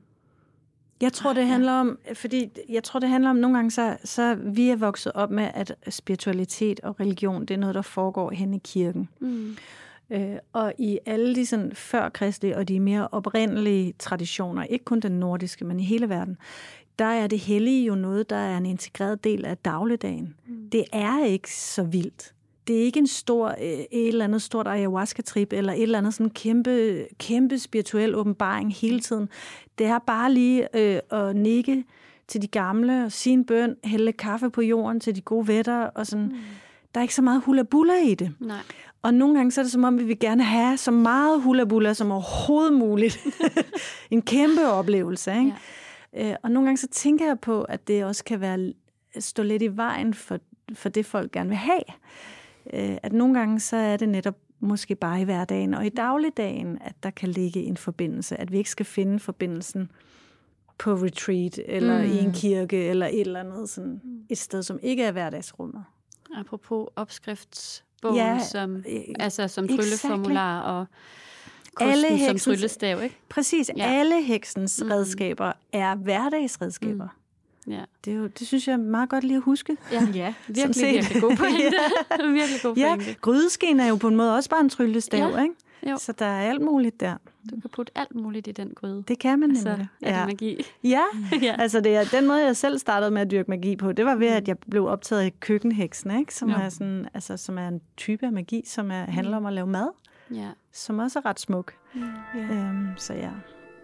jeg tror, det handler om, fordi jeg tror, det handler om, nogle gange, så, så vi er vokset op med, at spiritualitet og religion, det er noget, der foregår hen i kirken. Mm. Øh, og i alle de sådan førkristlige og de mere oprindelige traditioner, ikke kun den nordiske, men i hele verden, der er det hellige jo noget, der er en integreret del af dagligdagen. Mm. Det er ikke så vildt. Det er ikke en stor, et eller andet stort ayahuasca-trip, eller et eller andet sådan kæmpe, kæmpe spirituel åbenbaring hele tiden. Det er bare lige øh, at nikke til de gamle, og sige en bøn, hælde kaffe på jorden til de gode vætter, og sådan. Mm. Der er ikke så meget hula-bulla i det. Nej. Og nogle gange så er det som om, vi vil gerne have så meget hula-bulla som overhovedet muligt. En kæmpe oplevelse, ikke? Ja. Øh, og nogle gange så tænker jeg på, at det også kan være stå lidt i vejen for, for det, folk gerne vil have. At nogle gange så er det netop måske bare i hverdagen og i dagligdagen, at der kan ligge en forbindelse. At vi ikke skal finde forbindelsen på retreat, eller mm. i en kirke, eller et eller andet sådan et sted, som ikke er hverdagsrummet. Apropos opskriftsbogen, ja, som, altså som trylleformular og kosten alle heksens, som tryllestav, ikke? Præcis. Ja. Alle heksens mm. redskaber er hverdagsredskaber. Mm. Ja. Det, er jo, det synes jeg er meget godt lige at huske. Ja, ja virkelig, virkelig god pointe. ja. virkelig god pointe. Ja, grydeskeen er jo på en måde også bare en tryllestav, ja. Ikke? Jo. Så der er alt muligt der. Du kan putte alt muligt i den gryde. Det kan man nemlig. Så er det ja. magi. Ja, ja. Altså det er den måde, jeg selv startede med at dyrke magi på, det var ved, at jeg blev optaget af køkkenheksen, ikke? Som, er sådan, altså, som er en type af magi, som er, handler om at lave mad, ja. Som også er ret smuk. Mm. Yeah. Øhm, så ja.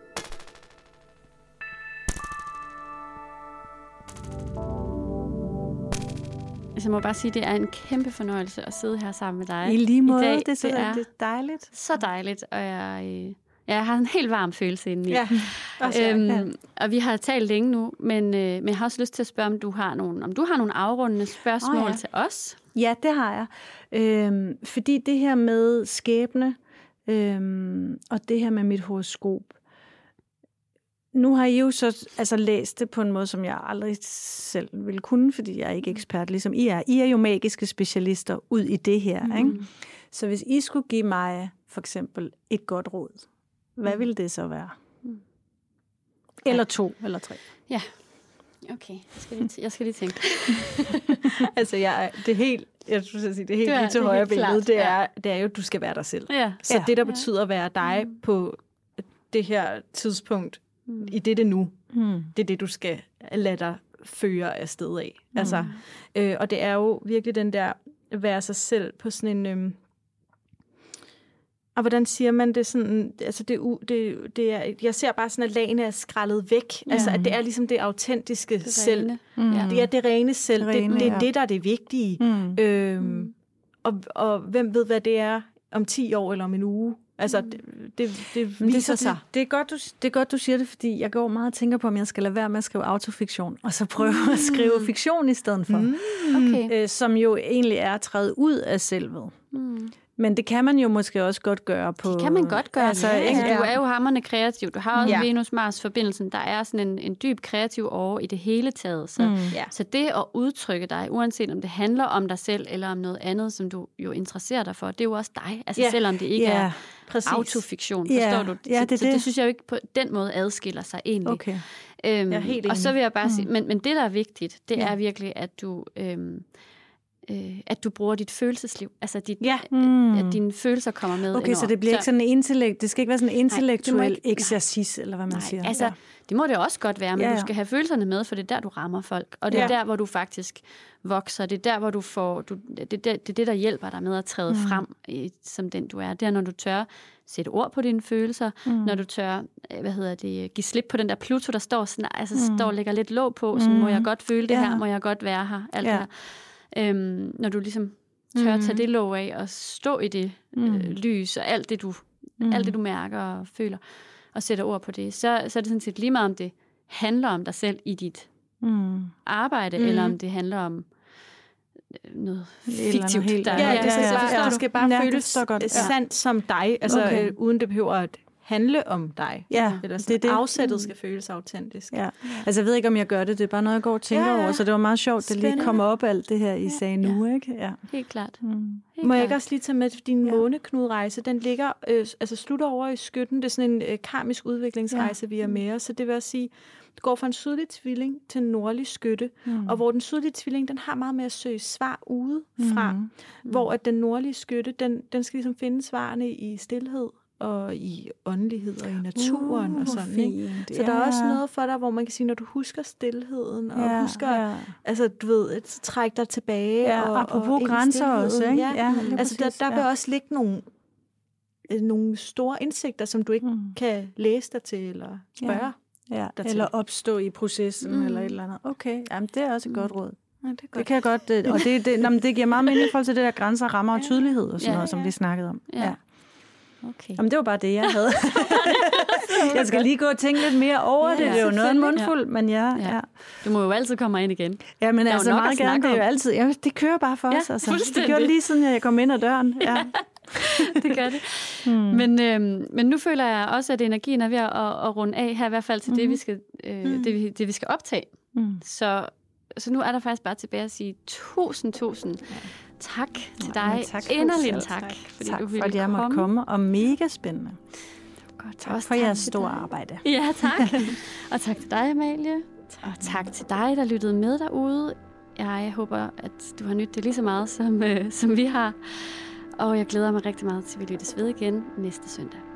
Jeg må bare sige, at det er en kæmpe fornøjelse at sidde her sammen med dig. I lige måde, i dag. det, er så, det er det er dejligt. Så dejligt, og jeg, jeg har en helt varm følelse indeni. Ja, også, øhm, ja. Og vi har talt længe nu, men, øh, men jeg har også lyst til at spørge, om du har nogle, om du har nogle afrundende spørgsmål oh, ja. til os? Ja, det har jeg. Øhm, fordi det her med skæbne, øhm, og det her med mit horoskop, nu har I jo så altså, læst det på en måde, som jeg aldrig selv ville kunne, fordi jeg er ikke ekspert, ligesom I er. I er jo magiske specialister ud i det her. Mm. Ikke? Så hvis I skulle give mig for eksempel et godt råd, hvad ville det så være? Mm. Eller to, eller tre. Ja, okay. Jeg skal lige, jeg skal lige tænke. altså, jeg, det er helt, jeg skulle sige, det er helt lige til højre benet. Det er, det er jo, at du skal være dig selv. Ja. Så ja. det, der betyder at være dig mm. på det her tidspunkt, mm. i det det nu, mm. det er det, du skal lade dig føre afsted af. Mm. Altså, øh, og det er jo virkelig den der, at være sig selv på sådan en... Øhm, og hvordan siger man det sådan, altså det, det, det er, jeg ser bare sådan, at lagene er skrællet væk. Ja. Altså, at det er ligesom det autentiske det selv. Mm. Det er det rene selv. Det, rene, det, det er ja. det, der er det vigtige. Mm. Øhm, mm. Og, og hvem ved, hvad det er om ti år eller om en uge. Altså, det, det, det viser det, sig. Det, det, er godt, du, det er godt, du siger det, fordi jeg går meget og tænker på, om jeg skal lade være med at skrive autofiktion, og så prøve mm. at skrive fiktion i stedet for. Mm. Okay. Øh, som jo egentlig er at træde ud af selvet. Mm. Men det kan man jo måske også godt gøre på... Det kan man godt gøre. Altså, Ja, ikke? ja. Du er jo hamrende kreativ. Du har også Ja. Venus-Mars-forbindelsen. Der er sådan en, en dyb kreativ åre i det hele taget. Så, Mm. Ja. så det at udtrykke dig, uanset om det handler om dig selv, eller om noget andet, som du jo interesserer dig for, det er jo også dig. Altså Ja. selvom det ikke Ja, er præcis. autofiktion, Ja. forstår du? Ja, så, det er så det. det synes jeg jo ikke på den måde adskiller sig egentlig. Okay. Øhm, Jeg er helt og så enig. vil jeg bare sige, men, men det, der er vigtigt, det Ja. er virkelig, at du... Øhm, øh, at du bruger dit følelsesliv. Altså, dit, Ja. Mm. at dine følelser kommer med Okay, indover. så det bliver ikke sådan en intellekt, det skal ikke være sådan en intellektuel ikke- eksercis, eller hvad man Nej, siger. altså, Ja. det må det også godt være, men Ja, ja, ja. du skal have følelserne med, for det er der, du rammer folk. Og det er Ja. der, hvor du faktisk vokser. Det er der, hvor du får... Du, det, det, det er det, der hjælper dig med at træde mm. frem, i, som den du er. Det er, når du tør sætte ord på dine følelser, mm. når du tør, øh, hvad hedder det, give slip på den der Pluto, der står, sådan, altså, mm. står og lægger lidt låg på, sådan, Mm. må jeg godt føle det Ja. her, må jeg godt være her, alt Ja. det der. Øhm, når du ligesom tør at tage det låg af og stå i det øh, lys og alt det, du, Mm. alt det, du mærker og føler, og sætter ord på det, så, så er det sådan set lige meget, om det handler om dig selv i dit Mm. arbejde, Mhm. eller om det handler om øh, noget Eller fiktivt. noget helt der, andet. Ja, Ja, det skal ja, bare, ja. det skal bare Ja, det føles forstår jeg godt. Ja. sandt som dig, altså Okay. øh, uden det behøver at handle om dig. Ja, Eller det sådan, er det. afsættet skal føles autentisk. Ja. Altså, jeg ved ikke, om jeg gør det. Det er bare noget, jeg går og tænker Ja, ja. over. Så det var meget sjovt, det lige Spændende. kom op alt det her, I sagde nu, ikke? Ja. Helt klart. Mm. Helt Må jeg klart. ikke også lige tage med din Ja. måneknudrejse? Den ligger, øh, altså slutter over i skytten. Det er sådan en øh, karmisk udviklingsrejse, ja. vi er med os. Så det vil også sige, det går fra en sydlig tvilling til en nordlig skytte. Mm. Og hvor den sydlige tvilling, den har meget med at søge svar udefra. Mm. Hvor at den nordlige skytte, den, den skal ligesom finde svarene i stilhed og i åndelighed og i naturen Uh, og sådan. fint. Ikke? Så der er også noget for dig, hvor man kan sige, når du husker stilheden og Ja, husker, ja. altså du ved, at trække dig tilbage. Ja, og, apropos og ind i grænser også, stilheden. ikke? Ja. Ja, lige Altså der, præcis, der vil ja. også ligge nogle, øh, nogle store indsigter, som du ikke Mm. kan læse dig til eller spørge. Ja, dertil. eller opstå i processen, Mm. eller et eller andet. Okay, jamen det er også et godt råd. Ja, det er Det godt. kan jeg godt, det, og det, det, nå, men det giver meget mening i forhold til det der grænser, rammer og tydelighed og sådan Ja, noget, som ja. vi snakkede om. Ja. Okay. Jamen, det var bare det, jeg havde. Jeg skal lige gå og tænke lidt mere over Ja, det. Det er jo ja, noget af en selvfølgelig. mundfuld, men ja. Ja. ja. Du må jo altid komme ind igen. Ja, men er jo altså nok at meget gerne, snakke det er jo om. altid, ja, det kører bare for Ja, os. Altså. Det fuldstændig. gjorde det lige siden, jeg kom ind ad døren. Ja. Det gør det. Hmm. Men, øhm, men nu føler jeg også, at energien er ved at, at runde af her, i hvert fald til mm-hmm. det, vi skal, øh, mm. det, vi, det, vi skal optage. Mm. Så, så nu er der faktisk bare tilbage at sige tusind, tusind tak til dig. men tak. Inderligt Selv tak, tak. fordi Tak du for, ville at jeg måtte komme. komme, og mega spændende. Godt, Tak også for jeres til store dig. arbejde. Ja, tak. Og tak til dig, Amalie. Og tak til dig, der lyttede med derude. Jeg håber, at du har nydt det lige så meget, som, øh, som vi har. Og jeg glæder mig rigtig meget til, at vi lyttes ved igen næste søndag.